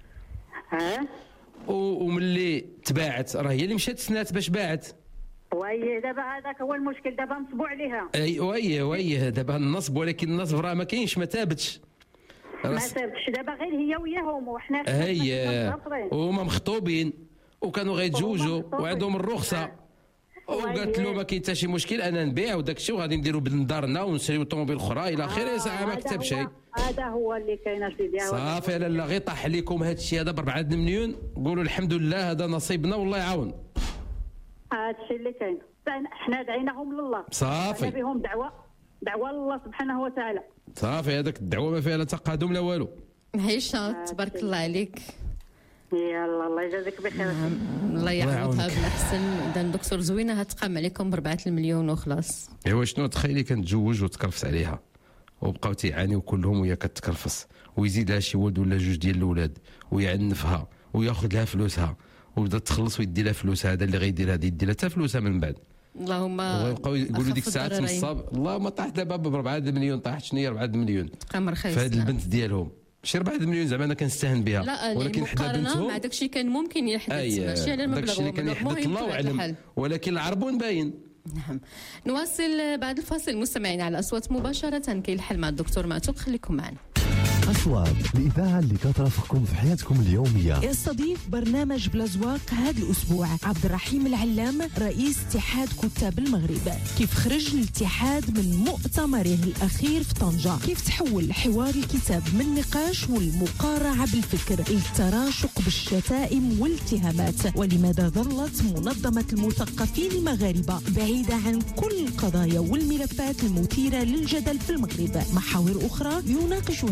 اه وملي تباعت راه هي اللي مشات سنات باش باعت. وي دابا هذاك هو المشكل، دابا نصبوا عليها. ايوا ايوا ايوا دابا النصب، ولكن النصب راه ما كاينش، ما ثابتش. ما ثابتش دابا غير هي وياهم وحنا هي وهما مخطوبين وكانوا غيتزوجوا وعندهم الرخصه. وقالت له ما كاين حتى شي مشكل، انا نبيع وداك الشيء وغادي نديروا بدارنا ونشريو طوموبيل اخرى الى اخره. ساعه ما كتب شيء. هذا هو اللي كاين سيدي. صافي لاله غير طاح عليكم هذا الشيء هذا ب أربعة مليون، قولوا الحمد لله هذا نصيبنا والله يعاون. هذا الشيء اللي كاين، حنا دعيناهم لله. صافي بهم دعوه دعوه لله سبحانه وتعالى. صافي هذاك الدعوه ما فيها لا تقادم لا والو. عيشه تبارك الله عليك. يلا الله يجازيك بخير. نعم الله يعوضها بالاحسن. اذا دكتور زوينه هتقام عليكم ب أربعة مليون وخلاص. ايوا شنو تخيلي كنتزوج وتكرفس عليها وبقاو تيعانيو كلهم وهي كتكرفس، ويزيد لها شي ولد ولا جوج ديال الاولاد ويعنفها وياخذ لها فلوسها وبدا تخلص ويدي لها فلوسها. هذا اللي غيدير هذه يدي لها حتى فلوسها من بعد. اللهم ويبقاو يقولوا ديك الساعه تنصاب. اللهم طاح دابا ب أربعة مليون، طاحت شنو هي أربعة مليون قمر خايس فهاد البنت ديالهم. ماشي أربعة مليون زعما انا كنستهن بها، لا ولكن حدا بنتهم مع داك الشيء كان ممكن يحدث. أيه. ماشي على المبلغ، داك الشيء اللي كان يحدث الله اعلم، ولكن العربون باين. نعم نواصل بعد الفاصل مستمعين على اصوات مباشره. كاين الحل مع الدكتور معتوق، خليكم معنا. أصوات الإذاعة اللي كترافقكم في حياتكم اليومية. يستضيف برنامج بلازواق هذا الأسبوع عبد الرحيم العلام رئيس اتحاد كتاب المغرب. كيف خرج الاتحاد من مؤتمره الأخير في طنجة، كيف تحول حوار الكتاب من نقاش والمقارعة بالفكر للتراشق بالشتائم والاتهامات، ولماذا ظلت منظمة المثقفين المغاربة بعيدة عن كل القضايا والملفات المثيرة للجدل في المغرب. محاور أخرى يناقشها ينشئ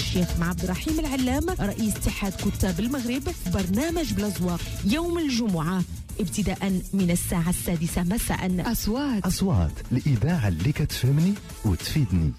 الشيخ مع عبد الرحيم العلام رئيس اتحاد كتاب المغرب في برنامج بلا زواق يوم الجمعة ابتداء من الساعة السادسة مساء. أصوات أصوات الإذاعة اللي كتفهمني وتفيدني.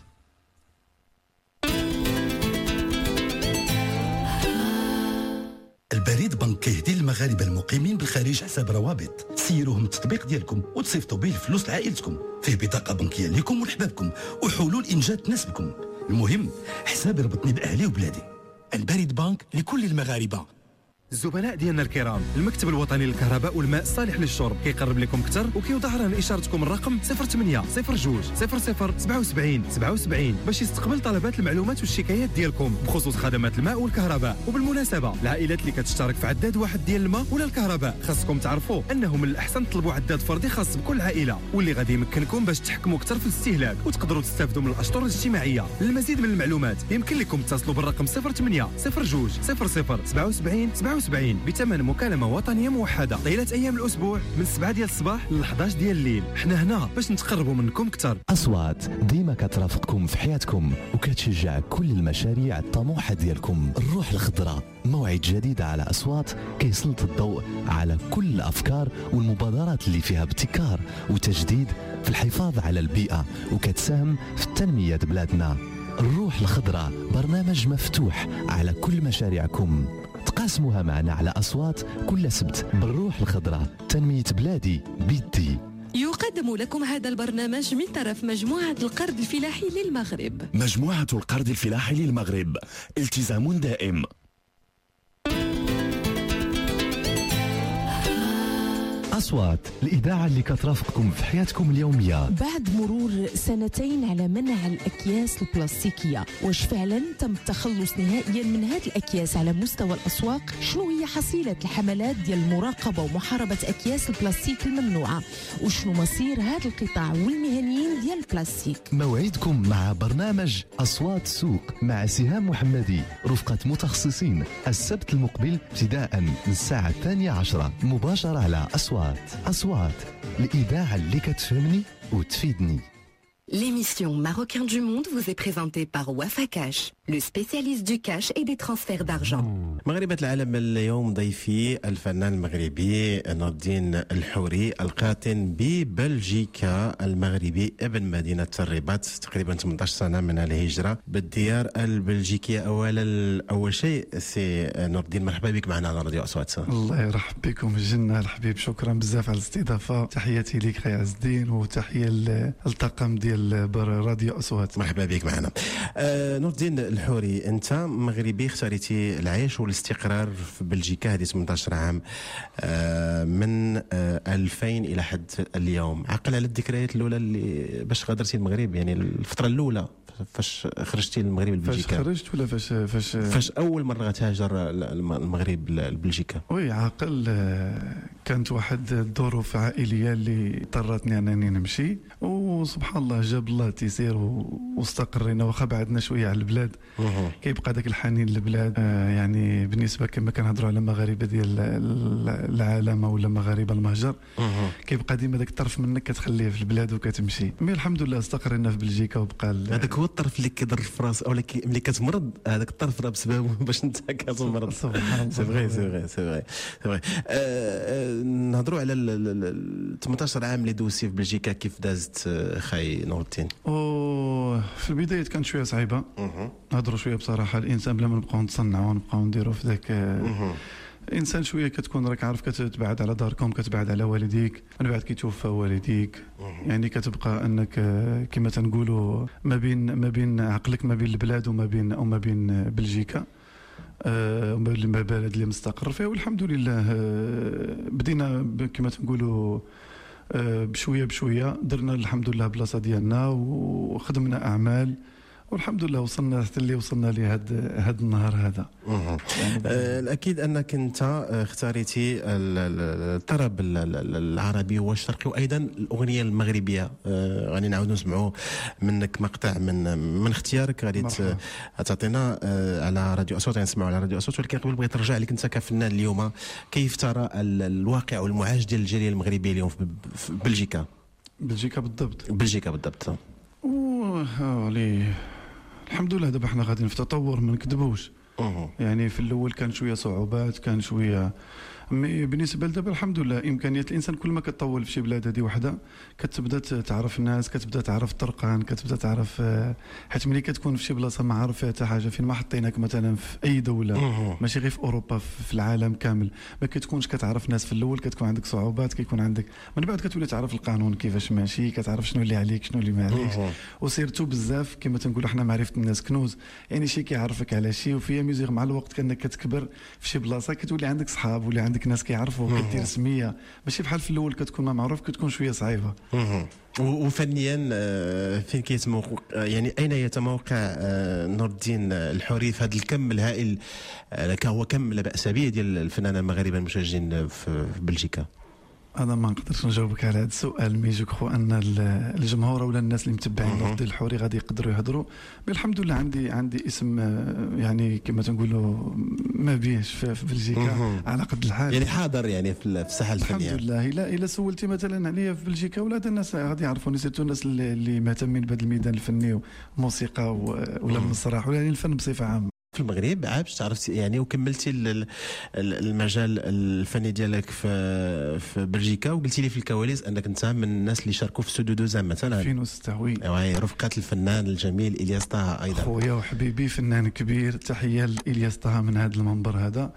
البريد بنك كيهدي المغاربه المقيمين بالخارج حساب روابط. سيروهم التطبيق ديالكم وتصيفطوا به الفلوس لعائلتكم، فيه بطاقه بنكيه لكم ولحبابكم وحلول انجاز تناسبكم. المهم حساب يربطني باهلي وبلادي. البريد بنك لكل المغاربه. الزبناء ديالنا الكرام، المكتب الوطني للكهرباء والماء الصالح للشرب كيقرب لكم اكثر وكيوضع رهن اشارتكم الرقم صفر ثمانية صفر جوج صفر صفر سبعة وسبعين سبعة وسبعين باش يستقبل طلبات المعلومات والشكايات ديالكم بخصوص خدمات الماء والكهرباء. وبالمناسبه العائلات اللي كتشترك في عداد واحد ديال الماء ولا الكهرباء خاصكم تعرفوا انه من الاحسن تطلبوا عداد فردي خاص بكل عائله واللي غادي يمكنكم باش تحكموا اكثر في الاستهلاك وتقدروا تستافدوا من الاشطر الاجتماعيه. للمزيد من المعلومات يمكن لكم تتصلوا بالرقم صفر ثمانية صفر جوج صفر صفر سبعة وسبعين سبعة وسبعين بثمن مكالمة وطنية موحدة طيلة أيام الأسبوع من سبعة ديال الصباح ل إحدى عشر ديال الليل. حنا هنا باش نتقربوا منكم أكثر. أصوات ديما كترافقكم في حياتكم وكتشجع كل المشاريع الطموحة ديالكم. الروح الخضراء موعد جديد على أصوات كيسلط الضوء على كل الأفكار والمبادرات اللي فيها ابتكار وتجديد في الحفاظ على البيئة وكتساهم في التنمية بلادنا. الروح الخضراء برنامج مفتوح على كل مشاريعكم. تقاسموها معنا على أصوات كل سبت بالروح الخضراء. تنمية بلادي بيدي. يقدم لكم هذا البرنامج من طرف مجموعة القرض الفلاحي للمغرب. مجموعة القرض الفلاحي للمغرب، التزام دائم. أصوات الإذاعة اللي كترافقكم في حياتكم اليومية. بعد مرور سنتين على منع الأكياس البلاستيكية، واش فعلا تم التخلص نهائيا من هذه الأكياس على مستوى الأسواق؟ شنو هي حصيلة الحملات ديال المراقبة ومحاربة أكياس البلاستيك الممنوعة؟ وشنو مصير هذا القطاع والمهنيين ديال البلاستيك؟ موعدكم مع برنامج أصوات سوق مع سهام محمدي رفقة متخصصين السبت المقبل ابتداء من الساعة الثانية عشرة مباشرة على أصوات. أصوات الإذاعة اللي كتفهمني وتفيدني. L'émission Marocain du Monde vous est présentée par Wafa Cash, le spécialiste du cash et des transferts d'argent. مغربة العالم اليوم ضيفي الفنان المغربي نور الدين الحوري القاطن ببلجيكا المغربي ابن مدينة الرباط تقريبا ثمانية عشر سنة من الهجرة بالديار البلجيكية. أولا أول شيء سي نور الدين مرحبا بك معنا على راديو أصوات. الله يرحب بكم الجنة الحبيب، شكرا بزاف على الاستضافة. تحياتي لك خي عز الدين وتحية للطاقم ديال راديو أصوات. مرحبا بك معنا. آه نور الدين الحوري، انت مغربي اختاريتي العيش والاستقرار في بلجيكا هذه ثمانية عشر عام آه من آه ألفين الى حد اليوم. عقل على الذكريات الاولى اللي باش غادرتي المغرب، يعني الفتره الاولى فاش خرجتي للمغرب لبلجيكا. فاش خرجت ولا فاش فاش فاش اول مره غتهاجر المغرب لبلجيكا؟ وي عاقل، كانت واحد الظروف عائليه اللي اضطرتني انني نمشي، وسبحان الله جاب الله تيسير واستقرينا. واخا بعدنا شويه على البلاد كيبقى داك الحنين للبلاد. آه يعني بالنسبه كما كنهضروا على مغاربه ديال العالم ولا مغاربه المهجر، كيبقى ديما داك الطرف منك كتخليه في البلاد وكتمشي. مي الحمد لله استقرينا في بلجيكا وبقى هذاك هو الطرف اللي كيضر في راس او ملي كتمرض، هذاك الطرف راه بسببه باش انت كتمرض. سبحان الله. سي فغي سي فغي سي فغي سي فغي. نهضروا على ثمانية عشر عام اللي دوزتي في بلجيكا، كيف دازت خاي نور الدين؟ او في البدايه كانت شويه صعيبه. نهضروا شويه بصراحه، الانسان بلا ما نبقاو نتصنعوا ونبقاو نديروا في ذاك الانسان شويه كتكون راك عارف كتبعد على داركم، كتبعد على والديك، من بعد كيتوفى والديك، يعني كتبقى انك كما تنقولوا ما بين ما بين عقلك ما بين البلاد وما بين وما بين بلجيكا، وما بين البلد اللي مستقر فيها. والحمد لله بدينا كما تنقولوا بشويه بشويه، درنا الحمد لله بلاصه ديالنا وخدمنا اعمال، والحمد لله وصلنا حتى اللي وصلنا لهذا هذا النهار هذا. اكيد انك انت اختاريتي الطرب العربي والشرقي وايضا الاغنيه المغربيه. غادي نعاودوا نسمعوا منك مقطع من من اختيارك، غادي تعطينا على راديو اصوات، غنسمعوا على راديو اصوات. ولكن قبل بغيت نرجع لك انت كفنان اليوم، كيف ترى الواقع والمعاش ديال الجاليه المغربيه اليوم في بلجيكا؟ بلجيكا بالضبط. بلجيكا بالضبط. اوه علي الحمد لله دابا حنا غاديين في تطور ما نكذبوش. يعني في الاول كان شويه صعوبات، كان شويه بالنسبه لدابا الحمد لله امكانيات الانسان كل ما كتطول في شي بلاد هذه وحده كتبدا تعرف الناس، كتبدا تعرف الطرقان، كتبدا تعرف. حيت ملي كتكون في شي بلاصه ما عارف فيها حتى حاجه، فين ما حطيناك مثلا في اي دوله ماشي غير في اوروبا، في العالم كامل ما كتكونش كتعرف ناس في الاول، كتكون عندك صعوبات، كيكون عندك من بعد كتولي تعرف القانون كيفاش ماشي، كتعرف شنو اللي عليك شنو اللي ما عليكش. وسيرتو بزاف كما تنقولوا حنا معرفه الناس كنوز، يعني شي كيعرفك على شي وفي ميوزيك مع الوقت كانك كتكبر في شي بلاصه كتولي عندك صحاب ولا عندك ناس كيعرفوا، كدير سميه ماشي بحال في الاول كتكون ما معروف، كتكون شويه صعيبه. وفنيا فين كيتموقع يعني اين يتموقع نور الدين الحوري في هذا الكم الهائل، هو كم لا باس به ديال الفنانين المغاربه المسجلين في بلجيكا؟ انا ما نقدرش نجاوبك على هذا السؤال، مي جو كخو ان الجمهور ولا الناس اللي متبعين نور الدين الحوري غادي يقدروا يهضروا. الحمد لله عندي عندي اسم يعني كما تنقولوا ما بيش في بلجيكا على قد الحال، يعني حاضر يعني في الساحه الفنيه. الحمد لله. الا الا سولتي مثلا عليا في بلجيكا ولا الناس غادي يعرفوني، سيرتو الناس اللي مهتمين بهذا الميدان الفني والموسيقى ولا المسرح ولا يعني الفن بصفه عامه. في المغرب عاش تعرفتي يعني وكملتي المجال الفني ديالك في في بلجيكا، وقلتي لي في الكواليس انك انت من الناس اللي شاركوا في سودو دوزان مثلا ألفين وستة. وي ايوا رفقه الفنان الجميل الياس طه ايضا خويا وحبيبي فنان كبير، تحيه لالياس طه من هذا المنبر هذا.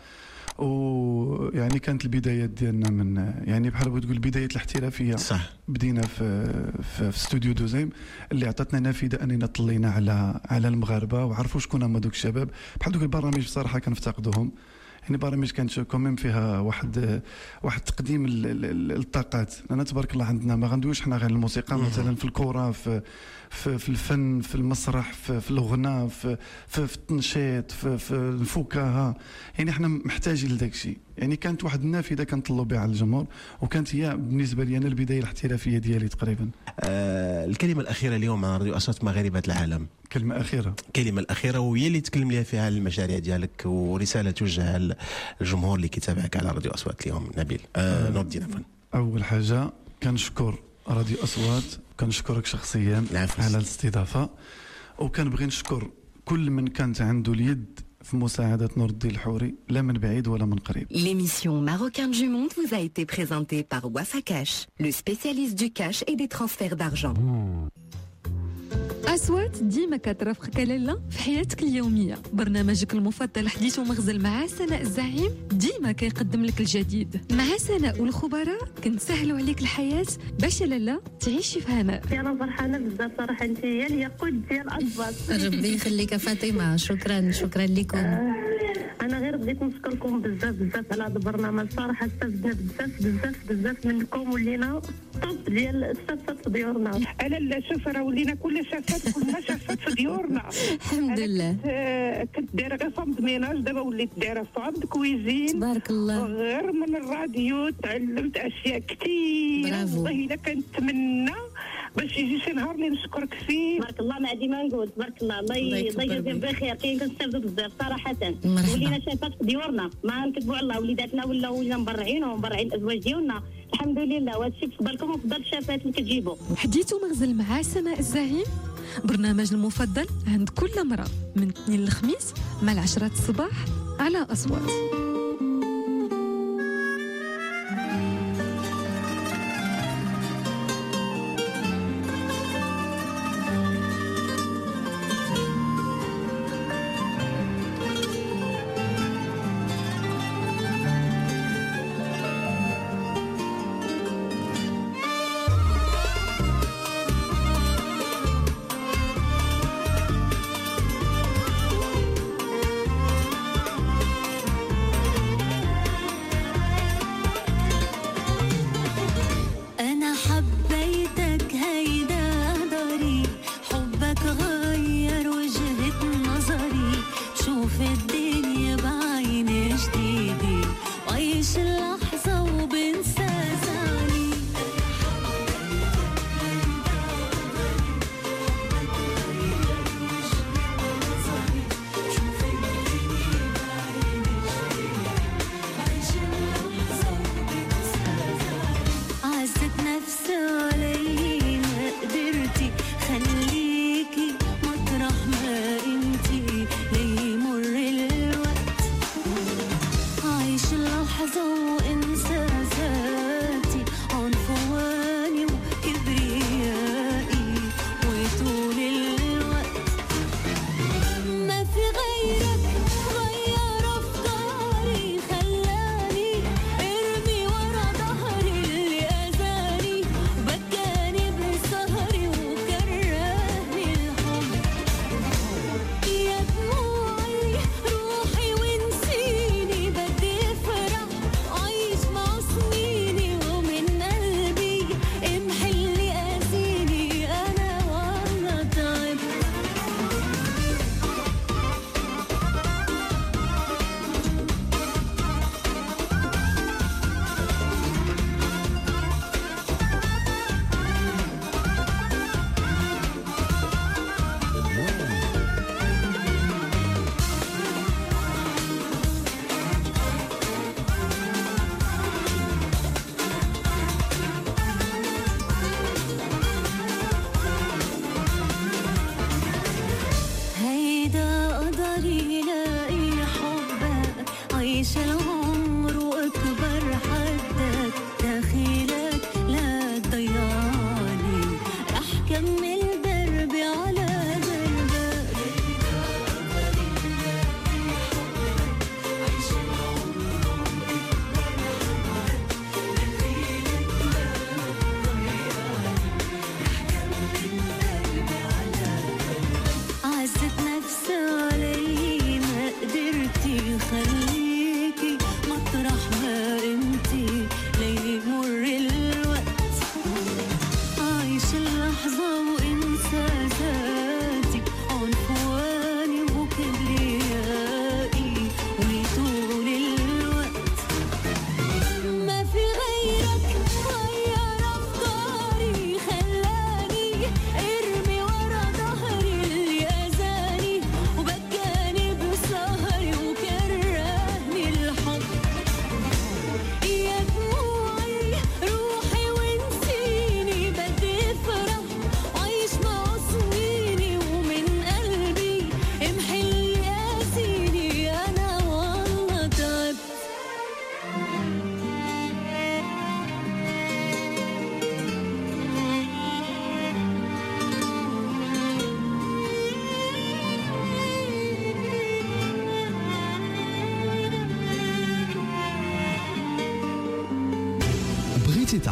ويعني كانت البدايات ديالنا من يعني بحال بغيت تقول بدايه الاحترافيه صح. بدينا في في, في استوديو دوزيم اللي عطاتنا نافذه اننا طلينا على على المغاربه وعرفوا شكون هما دوك الشباب. بحال دوك البرامج بصراحه كنفتقدوهم، يعني برامج كانت كوميم فيها واحد واحد تقديم الطاقات. انا تبارك الله عندنا ما غندويش حنا غير الموسيقى، مثلا في الكره، في في, في الفن، في المسرح، في, في الغناء، في, في, في التنشيط، في, في الفكاهه، يعني احنا محتاجين لذاك الشيء. يعني كانت واحد النافذه كنطلوا بها على الجمهور، وكانت هي بالنسبه لي انا البدايه الاحترافيه ديالي تقريبا. آه الكلمه الاخيره اليوم على راديو اصوات مغاربه العالم. كلمه اخيره الكلمه الاخيره وهي اللي تكلم لها فيها على المشاريع ديالك ورساله توجهها للجمهور اللي كيتابعك على راديو اصوات اليوم. نبيل آه نور الدين. اول حاجه كنشكر راديو اصوات، كنشكرك شخصيا على الاستضافه، وكنبغي نشكر كل من كانت عنده اليد في مساعدة نور الدين الحوري، لا من بعيد ولا من قريب. L'émission Marocain du Monde vous a été présentée par Wafa Cash, le spécialiste du cash et des transferts d'argent. أصوات ديما كترافقك لالا في حياتك اليومية. برنامجك المفضل حديث ومغزل مع سناء الزعيم ديما كيقدم لك الجديد. مع سناء والخبراء كنسهلوا عليك الحياة باش لالا تعيشي في هناء. أنا فرحانة بزاف صراحة، أنت هي الياقوت ديال أصوات. ربي يخليك فاطمة، شكرا شكرا لكم. أنا غير بديت نشكركم بزاف بزاف على هذا البرنامج، صراحة استفدنا بزاف بزاف بزاف منكم، ولينا طب ديال الشافات في ديورنا. أنا لا شوف راه ولينا كل شافات كلنا شافات في ديورنا. الحمد لله. كنت دايره غير فام ميناج، دابا وليت دايره فام كويزين. تبارك الله. غير من الراديو تعلمت أشياء كثير. برافو. والله إلا كنتمنى باش يجي شي نهار اللي نشكرك فيه. تبارك الله، ما ديما نقول تبارك الله، الله يجازيهم بخير. كاين كنستافدوا بزاف صراحة، ولينا شافات في ديورنا، ما نكذبوا على الله، وليداتنا ولا ولينا مبرعين ومبرعين الأزواج ديالنا، الحمد لله. وهذا الشيء بفضلكم وفضل الشافات اللي كتجيبوا. حديث ومغزل مع سناء الزعيم، برنامج المفضل عند كل مرة من الاثنين للخميس مع العشرة الصباح على أصوات.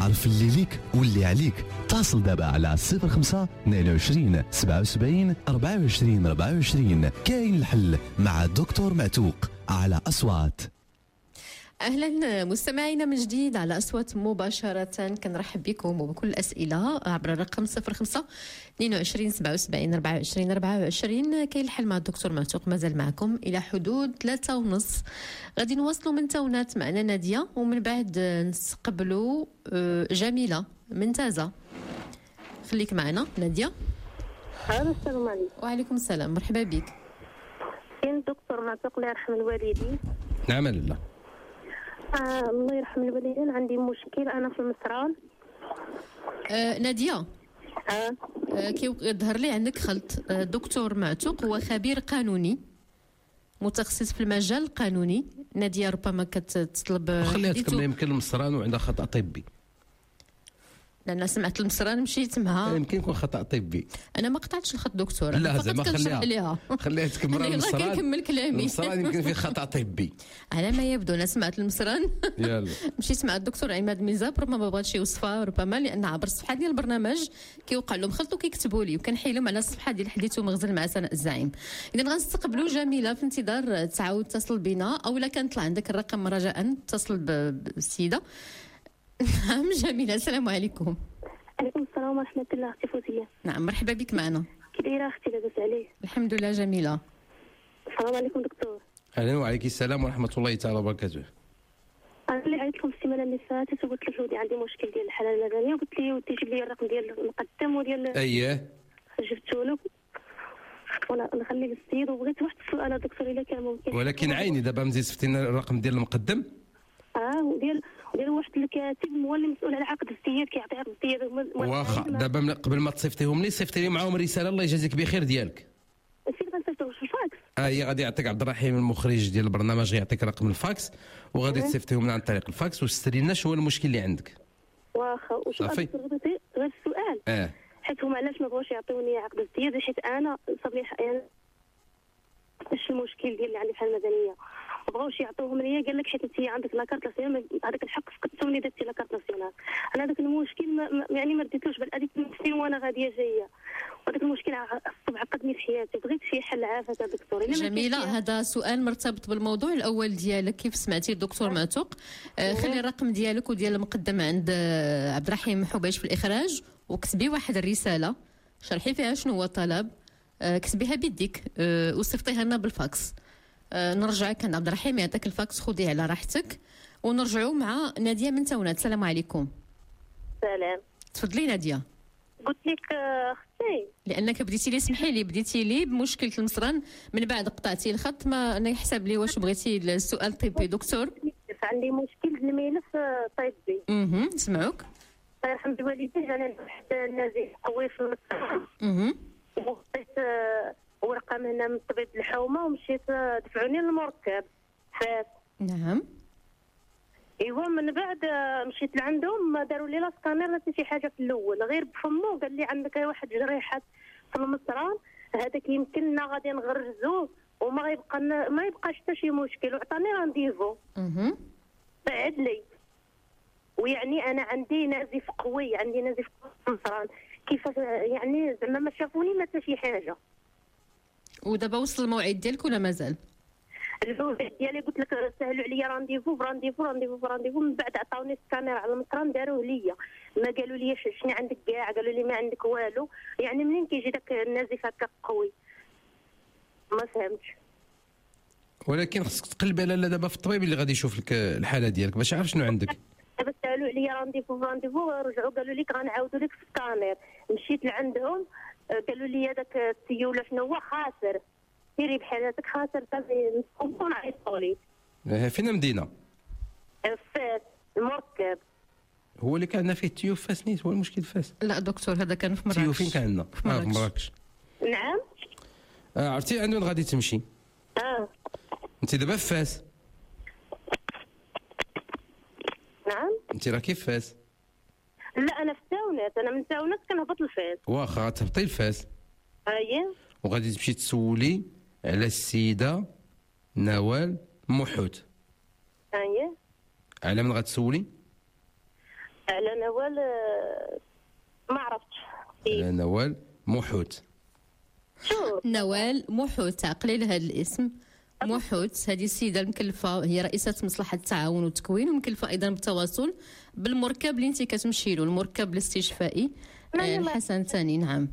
تعرف اللي ليك واللي عليك. اتصل دابا على صفر خمسة اثنين وعشرين سبعة وسبعين أربعة وعشرين أربعة وعشرين. كاين الحل مع الدكتور معتوق على أصوات. اهلا مستمعينا من جديد على اصوات مباشره. كنرحب بكم وبكل الاسئله عبر الرقم صفر خمسة اثنين وعشرين سبعة وسبعين أربعة وعشرين أربعة وعشرين. كاين الحل مع الدكتور معتوق مازال معكم الى حدود ثلاثة ونص. غادي نواصلوا من تاونات معنا ناديه ومن بعد نستقبلوا جميله من تازه. خليك معنا ناديه. السلام عليكم. وعليكم السلام، مرحبا بك. كاين الدكتور معتوق الله يرحم الوالدين. نعم لله. آه الله يرحم الوالدين. عندي مشكل انا في المصران. آه ناديه. اه, آه كي ظهر لي عندك خلط. آه دكتور معتوق هو خبير قانوني متخصص في المجال القانوني. ناديه ربما كتطلب خليها تكمل، يمكن المصران وعندها خطا طبي. لأن سمعت المصران مشيت معها. يمكن يكون خطأ طبي. أنا ما قطعتش الخط دكتور. لا زعما خليها خليها تكمل. المصران يلا كنكمل كلامي. المصران يمكن فيه خطأ طبي. على ما يبدو أنا سمعت المصران. يلا مشيت مع الدكتور عماد ميزاب، ربما ما بغاتش يوصفها، ربما لأن عبر الصفحة ديال البرنامج كيوقع لهم خلط وكيكتبوا لي وكنحيلهم على الصفحة ديال حديث ومغزل مع سناء الزعيم. إذا غنستقبلوا جميلة في انتظار تعاود تتصل بنا، أو لا كان طلع عندك الرقم رجاء اتصل بالسيدة. نعم جميلة، السلام عليكم. عليكم السلام ورحمة الله. أختي فوزية. نعم مرحبا بك معنا. كي دايرة أختي؟ لاباس عليك؟ الحمد لله جميلة. السلام عليكم دكتور. أهلا وعليك السلام ورحمة الله تعالى وبركاته. أنا اللي عيطت لكم السيمانة اللي فاتت وقلت لك ودي عندي مشكل ديال الحالة المدنية، وقلت لي ودي جيب لي الرقم ديال المقدم وديال. أييه. جبتو له ولا نخلي للسيد. وبغيت واحد السؤال دكتور إلا كان ممكن. ولكن عيني دابا مزيد صفتينا الرقم ديال المقدم. اه وديال وديال واحد الكاتب هو اللي مسؤول على عقد الزياد كيعطي عقد الزياد. واخا دابا قبل ما تصيفطيهم لي صيفطي لي معاهم رساله الله يجازيك بخير ديالك. فين غنصيفطوه؟ في الفاكس. اه هي غادي يعطيك عبد الرحيم المخرج ديال البرنامج غيعطيك رقم الفاكس وغادي تصيفطيهم لنا عن طريق الفاكس وستري لنا شنو هو المشكل اللي عندك. واخا وشوف غير السؤال. اه حيت هما علاش ما بغاوش يعطيوني عقد الزياد؟ حيت انا صاب لي يعني اش المشكل ديال اللي عندي في المدنيه ما بغاوش يعطوهم ليا. قال لك حيت انت عندك لاكارت ناسيونال هذاك الحق فقدتوني درتي لاكارت ناسيونال. انا هذاك المشكل ما يعني ما رديتوش بل هذيك سنين وانا غاديه جايه، وهذاك المشكل الصبح عقدني في حياتي. بغيت شي حل عافاك دكتور. جميله هذا سؤال مرتبط بالموضوع الاول ديالك كيف سمعتي الدكتور معتوق. آه خلي الرقم ديالك وديال المقدم عند آه عبد الرحيم حبيش في الاخراج وكتبي واحد الرساله شرحي فيها شنو هو الطلب. آه كتبيها بيديك آه وصيفطيها لنا بالفاكس. آه نرجعك عند عبد الرحيم يعطيك الفاكس خذيه على راحتك ونرجعوا مع ناديه من تاونات. السلام عليكم. سلام. تفضلي ناديه. قلت لك اختي لانك بديتي لي سمحي لي بديتي لي بمشكله المصران من بعد قطعتي الخط ما انا يحسب لي واش بغيتي السؤال الطبي دكتور. عندي مشكل الملف طبي. اها نسمعوك. الله يرحم الوالدين. جاني واحد النازل قوي في المصران. اها وخديت ورقه من هنا من طبيب الحومه ومشيت دفعوني للمركب فات. نعم. ايوا من بعد مشيت لعندهم ما داروا لي لا سكانير لا حتى شي حاجه في الاول غير بفمو قال لي عندك واحد جريحه في المصران هذاك يمكننا غادي نغرزوه وما غيبقى ما يبقاش حتى شي مشكل وعطاني رانديفو. اها بعد لي ويعني انا عندي نزيف قوي عندي نزيف في المصران كيف يعني زعما ما شافوني ما حتى شي حاجه. ودابا وصل الموعد ديالك ولا مازال؟ الموعد ديالي قلت لك سهلوا عليا رانديفو برانديفو رانديفو برانديفو من بعد عطاوني سكانير على المطران داروه ليا ما قالوا لي شنو عندك كاع قالوا لي ما عندك والو يعني منين كيجي داك النزيف هكا قوي ما فهمتش. ولكن خصك تقلبي على دابا في الطبيب اللي غادي يشوف لك الحاله ديالك باش يعرف شنو عندك. دابا سالوا عليا رانديفو رانديفو رجعوا قالوا لك غنعاودوا لك سكانير. مشيت لعندهم قالوا لي هذاك السيوله شنو هو خاسر سيري بحالاتك خاسر صافي نكون عيطوا لي. فين المدينه؟ فاس المركب. هو اللي كان فيه التيوب فاس نيت هو المشكل فاس؟ لا دكتور هذا كان في مراكش. التيوب فين كان عندنا؟ في مراكش. آه في مراكش. نعم. آه عرفتي عند وين غادي تمشي؟ اه انت دابا في فاس. نعم. انت راكي في فاس. لا انا في تاونات انا من تاونات كنهبط لفاس. واخا غتهبطي لفاس. اييه. وغادي تمشي تسولي على السيده نوال محوت. اييه. على من غتسولي؟ على نوال ما عرفتش. على نوال محوت. نوال محوت، تعقلي لهذا الاسم محوت. هذه السيده المكلفه، هي رئيسه مصلحه التعاون والتكوين، ومكلفه ايضا بالتواصل بالمركب اللي انت كتمشي له، المركب الاستشفائي الحسن الثاني. نعم.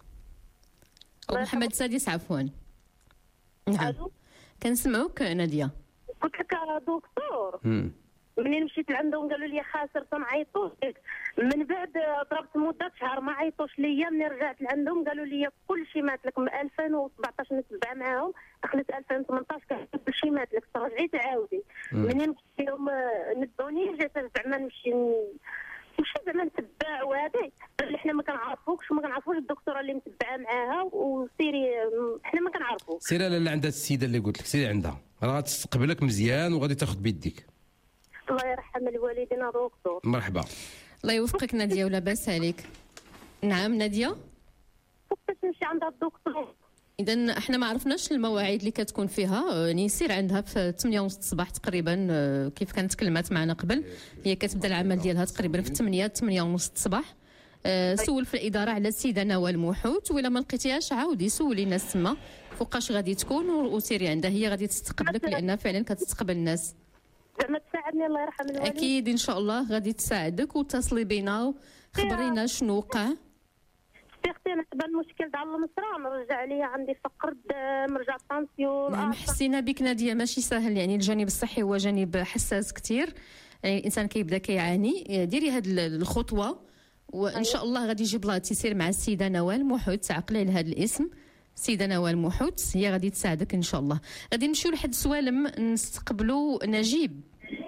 ومحمد السادس عفوا. نعم كنسمعوك ناديه. قلت لك دكتور منين مشيت لعندهم قالوا لي خاسر ما عيطوش. من بعد ضربت مده شهر ما عيطوش ليا. من رجعت لعندهم قالوا لي كل شيء مات لك. من ألفين وسبعطاش نتبع معاهم، دخلت ألفين وثمنطاش كان كل شيء مات لك. رجعت عاودي منين مشيت لهم ندوني جات زعما نمشي ماشي زعما نتبع. وهذا اللي حنا ما كنعرفوكش وما كنعرفوش الدكتوره اللي متبعه معاها. وسيري حنا ما كنعرفوش. سيري لاله عندها السيده اللي قلت لك، سيري عندها راه غتستقبلك مزيان وغادي تاخذ بيديك. الله يرحم الوالدين دكتور. مرحبا. الله يوفقك ناديه ولا باس عليك. نعم ناديه. كيفاش نمشي عند الدكتور؟ اذا احنا ما عرفناش المواعيد اللي كتكون فيها. يعني سير عندها في ثمانية ونص الصباح تقريبا، كيف كانت تكلمات معنا قبل. هي كتبدا العمل ديالها تقريبا في ثمانية ثمانية ونص الصباح. سول في الاداره على السيده نوال محوت، وإلا ما لقيتيهاش عاودي سولي الناس تما فوقاش غادي تكون وسيري عندها. هي غادي تستقبلك لانها فعلا كتستقبل الناس. زعما تساعدني الله يرحم الوالدين. اكيد ان شاء الله غادي تساعدك. واتصلي بينا وخبرينا شنو وقع. اختي انا دابا المشكل ديال المصران رجع لي عندي فقر الدم، رجع الطانسيون. نعم حسينا بك ناديه، ماشي سهل. يعني الجانب الصحي هو جانب حساس كثير. يعني الانسان كيبدا كيعاني. ديري هذه الخطوه وان شاء الله غادي يجيب لها تيسير مع السيده نوال محوت. تعقلي لهذا الاسم السيده نوال محوت، هي غادي تساعدك ان شاء الله. غادي نمشيو لحد سوالم نستقبلوا نجيب.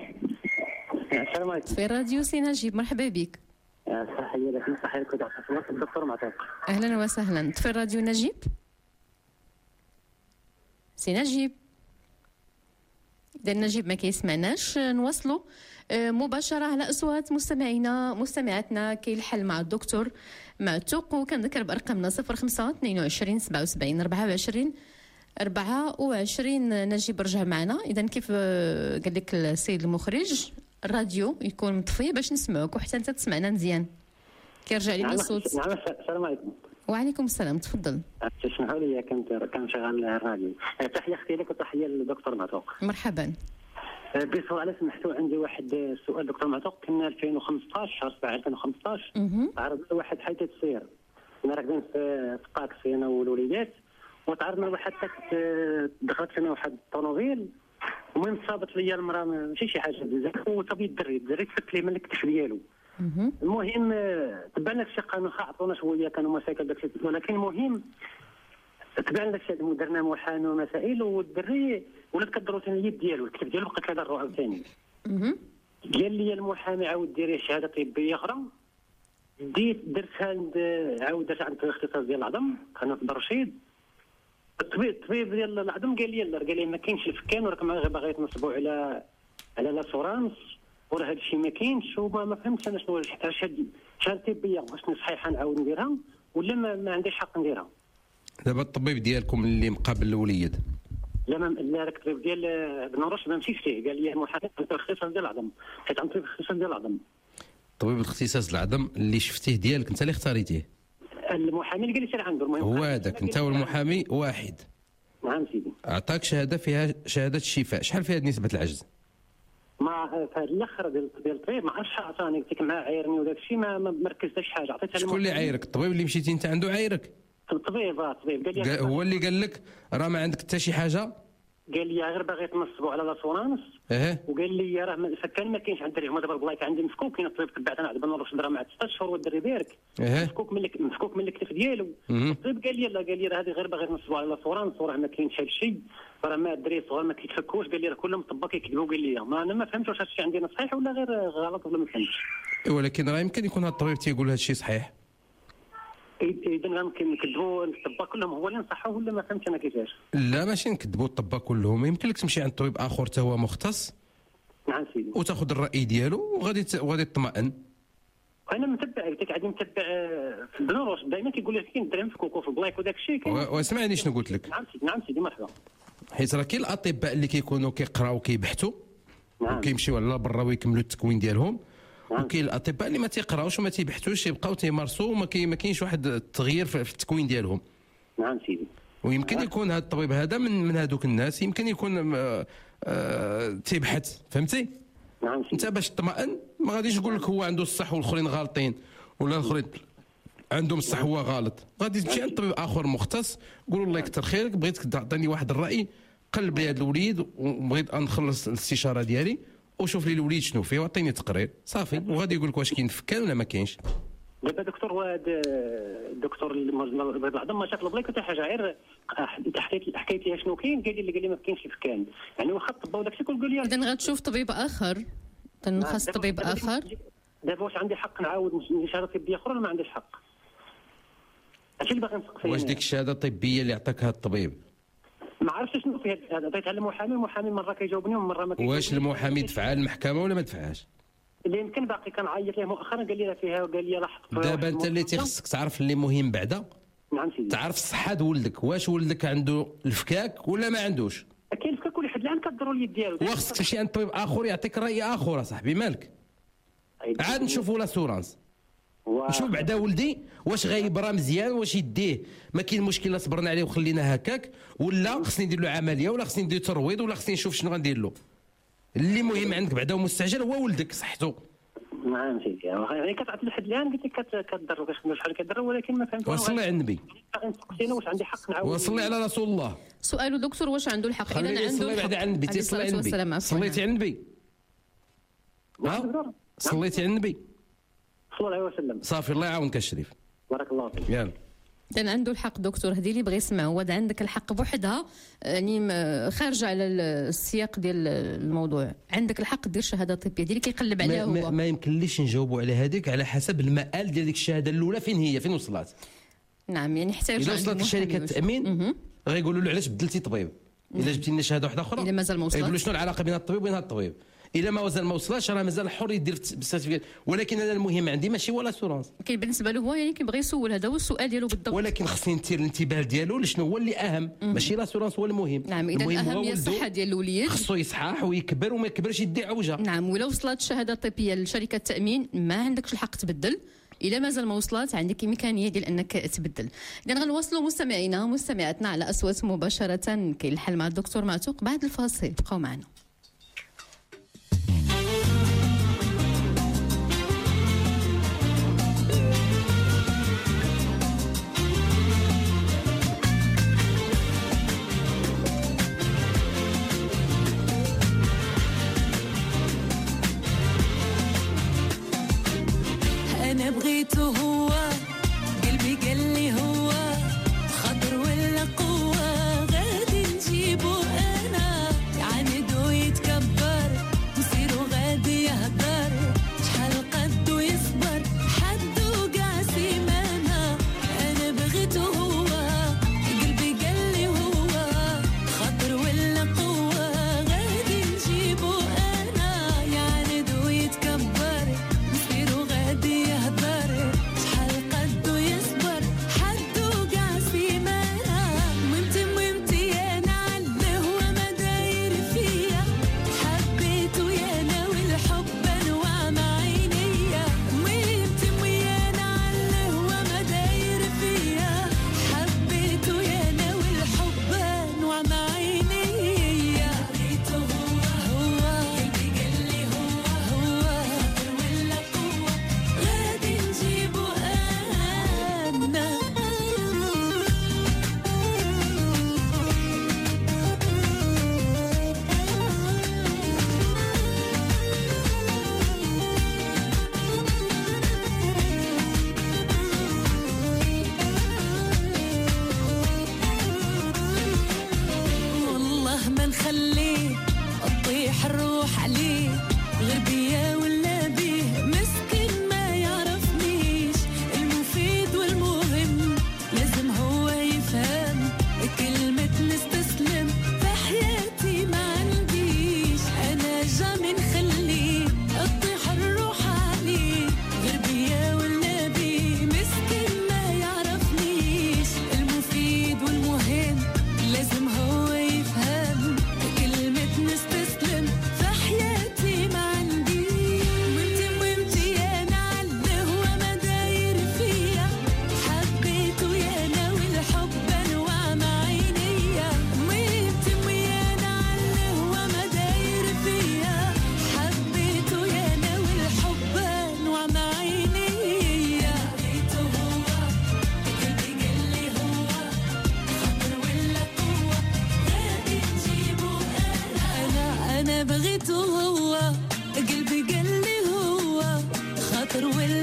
السلام عليكم. في راديو سي نجيب، مرحبا بك. صحيه لك صحيه لك الدكتور معطوق. اهلا وسهلا. في راديو نجيب. سي نجيب. اذا نجيب ما كيسمعناش نواصلوا مباشره على اصوات مستمعينا مستمعاتنا. كاين الحل مع الدكتور معتوق. وكنذكر بارقامنا صفر خمسة اثنين وعشرين سبعة وسبعين أربعة وعشرين أربعة وعشرين. نجيب رجع معنا. اذا كيف قال لك السيد المخرج الراديو يكون مطفي باش نسمعوك وحتى انت تسمعنا مزيان. كيرجع لنا الصوت. نعم السلام عليكم. وعليكم السلام، تفضل. تسمحوا لي كنت كان شغال الراديو. تحيه اختي لك وتحيه للدكتور معتوق. مرحبا. بسؤال سمحتوا عندي واحد السؤال دكتور معتوق. كنا ألفين وخمسطاش شهر سبعة ألفين وخمسطاش عرضنا واحد حادثه سير. كنا راكبين في طاكسي انا والوليدات وتعرضنا لواحد دخلت فينا واحد الطوموبيل. المهم صابت ليا المراه ماشي شي حاجه بزاف وصابي الدري الدري تفك لي من الكتف ديالو. المهم تبعنا الشيء قانون عطونا شويه كانوا مساكن داك الشيء، ولكن المهم تبعنا داك الشيء ودرنا محامي ومسائل والدري ولات كضروتني اليد ديالو الكتف ديالو بقيت كضرو عاوتاني. قال لي المحامي عاود ديري شهاده طبيه اخرى. ديت درتها عند عاود درتها عند الاختصاص ديال العظم قناه برشيد. الطبيب الطبيب ديال العظم قال لي لا قال لي ما كاينش الفكان وراك غير باغي يتنصبوا على على لاسورانس وراه هذا الشيء ما كاينش. وما ما فهمتش انا شنو شهاده طبيه واش صحيحه نعاود نديرها ولا ما, ما عنديش حق نديرها. دابا الطبيب ديالكم اللي مقابل الوليد لا ما لا راك الطبيب ديال بن رشد ما مشيتش فيه. قال لي المحامي عند الاختصاص ديال العظم حيت عند طبيب الاختصاص ديال العظم. طبيب الاختصاص العظم اللي شفتيه ديالك انت اللي اختاريتيه؟ المحامي اللي قال لي سير عنده. المهم هو هذاك انت والمحامي واحد. نعم سيدي. اعطاك شهاده فيها شهاده الشفاء. شحال فيها نسبه العجز؟ ما في الاخر ديال ديال الطبيب ما عرفتش عطاني قلت لك معاه عايرني وداك الشيء ما ما ركزتش حاجه عطيتها. شكون اللي عايرك؟ الطبيب اللي مشيتي انت عنده عايرك؟ الطبيب اه الطبيب قال لي هو اللي قال لك راه ما عندك حتى شي حاجه؟ قال لي غير باغي تنصبوا على لاسورانس. اه وقال لي راه فكان ما كاينش عند الدري. هما دابا البلايك عندي مفكوك. كاين الطبيب تبعتنا عند بن رشد راه مع ستة اشهر والدري بارك اه مفكوك من مفكوك من الكتف ديالو. الطبيب قال لي لا قال لي راه هذه غير باغي تنصبوا على لاسورانس وراه ما كاينش هذا الشيء راه ما الدري صغار ما كيتفكوش. قال لي راه كلهم طبا كيكذبوا. قال لي ما انا ما فهمتش واش هذا الشيء عندنا صحيح ولا غير غلط ولا ما فهمتش. ولكن راه يمكن يكون هذا الطبيب تيقول هذا الشيء صحيح. اذا يمكن نكذبوا الطباء كلهم هو اللي نصحوه ولا ما فهمتش انا كيفاش. لا ماشي نكذبوا الطباء كلهم. يمكن لك تمشي عند طبيب اخر حتى هو مختص. نعم سيدي. وتاخذ الراي ديالو وغادي وغادي تطمئن. انا متبع قلت لك غادي نتبع في بنوروش دائما كيقول لك كاين الدرهم في كوكو في البلايك وداك الشيء. واسمعني شنو قلت لك. نعم سيدي. نعم سيدي مرحبا. حيت راه كاين الاطباء اللي كيكونوا كيقراو وكيبحثوا نعم. وكيمشيو على برا ويكملوا التكوين ديالهم وكاين الاطباء اللي ما تيقراوش وما تيبحثوش يبقاو تيمارسوا وما ما كاينش واحد التغيير في التكوين ديالهم. نعم سيدي. ويمكن يكون هذا الطبيب هذا من من هذوك الناس يمكن يكون آه آه تيبحث، فهمتي؟ نعم سيدي. انت باش تطمئن ما غاديش نقول لك هو عنده الصح والاخرين غالطين ولا الاخرين عندهم الصح هو غلط، غادي تمشي عند طبيب اخر مختص قول له الله يكثر خيرك بغيتك تعطيني واحد الراي، قلب لي هذا الوليد وبغيت نخلص الاستشاره ديالي وشوف لي الوليد شنو فيه واعطيني تقرير صافي، وغادي يقول لك واش كاين فكان ولا ما كاينش. دابا دكتور وهذا الدكتور بعض المشاكل بلا حتى حاجه غير حكيت حكيت لي شنو كاين قال لي قال لي ما كاينش فكان، يعني واخا الطب وداكشي كل قال لي اذا غتشوف طبيب اخر تنخص طبيب اخر. دابا واش عندي حق نعاود شهاده طبيه اخرى ولا ما عنديش حق؟ هادشي اللي باغي نسقسي. واش ديك الشهاده الطبيه اللي عطاك هذا الطبيب ما عرفتش شنو فيها هذا، عطيتها للمحامي، المحامي مره كيجاوبني ومره ما كيجاوبنيش. واش المحامي دفع المحكمه ولا ما دفعهاش؟ اللي يمكن باقي كنعيط ليه مؤخرا قال لي فيها وقال لي لاحظت. دابا انت اللي تيخصك تعرف اللي مهم بعدا. نعم سيدي. تعرف صحه ولدك، واش ولدك عنده الفكاك ولا ما عندوش؟ كاين الفكاك ولحد الان كضروا اليد ديالو. وخصك تمشي عند طبيب اخر يعطيك راي اخر اصاحبي مالك. عاد نشوفوا لاسورانس نشوف بعدا ولدي واش غيبرا مزيان، واش يديه ما كاين مشكله صبرنا عليه وخلينا هكاك، ولا خصني ندير له عمليه ولا خصني ندير ترويض ولا خصني نشوف شنو غندير له. اللي مهم عندك بعدا ومستعجل هو ولدك صحته. نعم سيدي. يعني كتعطي لحد الان قلت لك كضر كتخدم شحال كضر ولكن ما فهمتش. وصلي على النبي. نسقسينا واش عندي حق نعاود. وصلي على رسول الله. سؤال دكتور واش عنده الحق؟ اذا عنده الحق. على النبي تصلي على النبي. صليتي على النبي. ها؟ صليتي على النبي. صلى الله عليه وسلم. صافي الله يعاونك الشريف. بارك الله فيك. يلا. إذا عنده الحق دكتور، هذه اللي بغى يسمع هو عندك الحق بوحدها، يعني خارجه على السياق ديال الموضوع، عندك الحق دير شهاده طبيه ديالك كيقلب عليها هو. ما, ما يمكنليش نجاوبوا على هذيك على حسب المآل ديال ديك الشهاده الاولى فين هي فين وصلت. نعم يعني حتى اذا وصلت لشركه التامين غيقولوا له علاش بدلتي طبيب، اذا جبتي لنا شهاده واحده اخرى اذا مازال ما وصلش يقولوا شنو العلاقه بين الطبيب وبين هذا الطبيب. اذا ما وصل ما وصلش راه مازال حر يدير بالسيرتيفيكات، ولكن انا المهم عندي ماشي هو لاسورانس. كاين بالنسبه له هو يعني كيبغي يسول، هذا هو السؤال ديالو بالضبط. ولكن خصني نثير الانتباه ديالو لشنو هو اللي اهم، ماشي لاسورانس هو المهم. نعم اذا الاهم هي الصحه ديال الوليد، خصو يصحح ويكبر وما يكبرش يدي عوجه. نعم ولا وصلت الشهاده الطبيه لشركه التامين ما عندكش الحق تبدل، إلا مازال ما وصلت عندك إمكانية ديال أنك تبدل. إذا غنواصلوا مستمعينا ومستمعاتنا على أصوات مباشرة، كاين الحل مع الدكتور معتوق بعد الفاصل، بقاو معنا. أنا بغيته هو قلبي قال لي هو خضر ولا قوة غادي نجيبه أنا يعاند ويتكبر مصيره غادي يهدر شحال قدو يصبر حدو قاع سيمانة. أنا بغيته هو قلبي قال لي هو خضر ولا قوة غادي نجيبه أنا يعاند ويتكبر مصيره غادي يهدر شحال قدو يصبر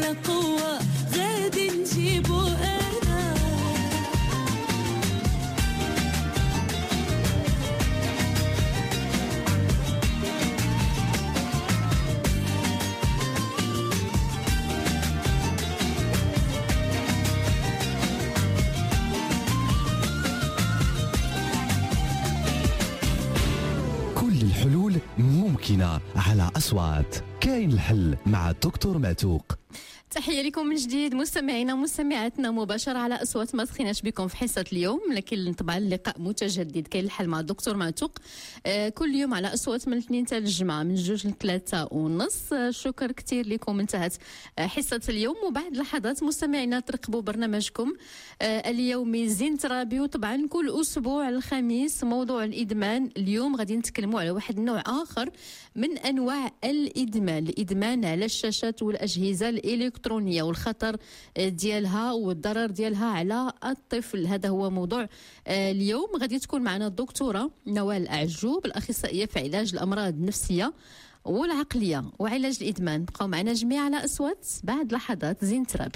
ولا قوة غادي نجيبو أنا. كل الحلول ممكنة على أصوات. كاين الحل مع الدكتور معتوق. تحية لكم من جديد مستمعينا ومستمعاتنا مباشرة على أصوات. ما دخلناش بكم في حصة اليوم، لكن طبعا اللقاء متجدد. كاين الحل مع الدكتور معتوق آه كل يوم على أصوات من الاثنين حتى الجمعة من جوج لثلاثة ونص. آه شكر كتير لكم. انتهت آه حصة اليوم، وبعد لحظات مستمعينا ترقبوا برنامجكم آه اليومي زين ترابي. وطبعا كل أسبوع الخميس موضوع الإدمان. اليوم غادي نتكلموا على واحد النوع آخر من أنواع الإدمان، الإدمان على الشاشات والأجهزة الإلكترونية والخطر ديالها والضرر ديالها على الطفل. هذا هو موضوع اليوم. غادي تكون معنا الدكتورة نوال أعجوب، الأخصائية في علاج الأمراض النفسية والعقلية وعلاج الإدمان. بقاو معنا جميع على أصوات بعد لحظات زين ترابي.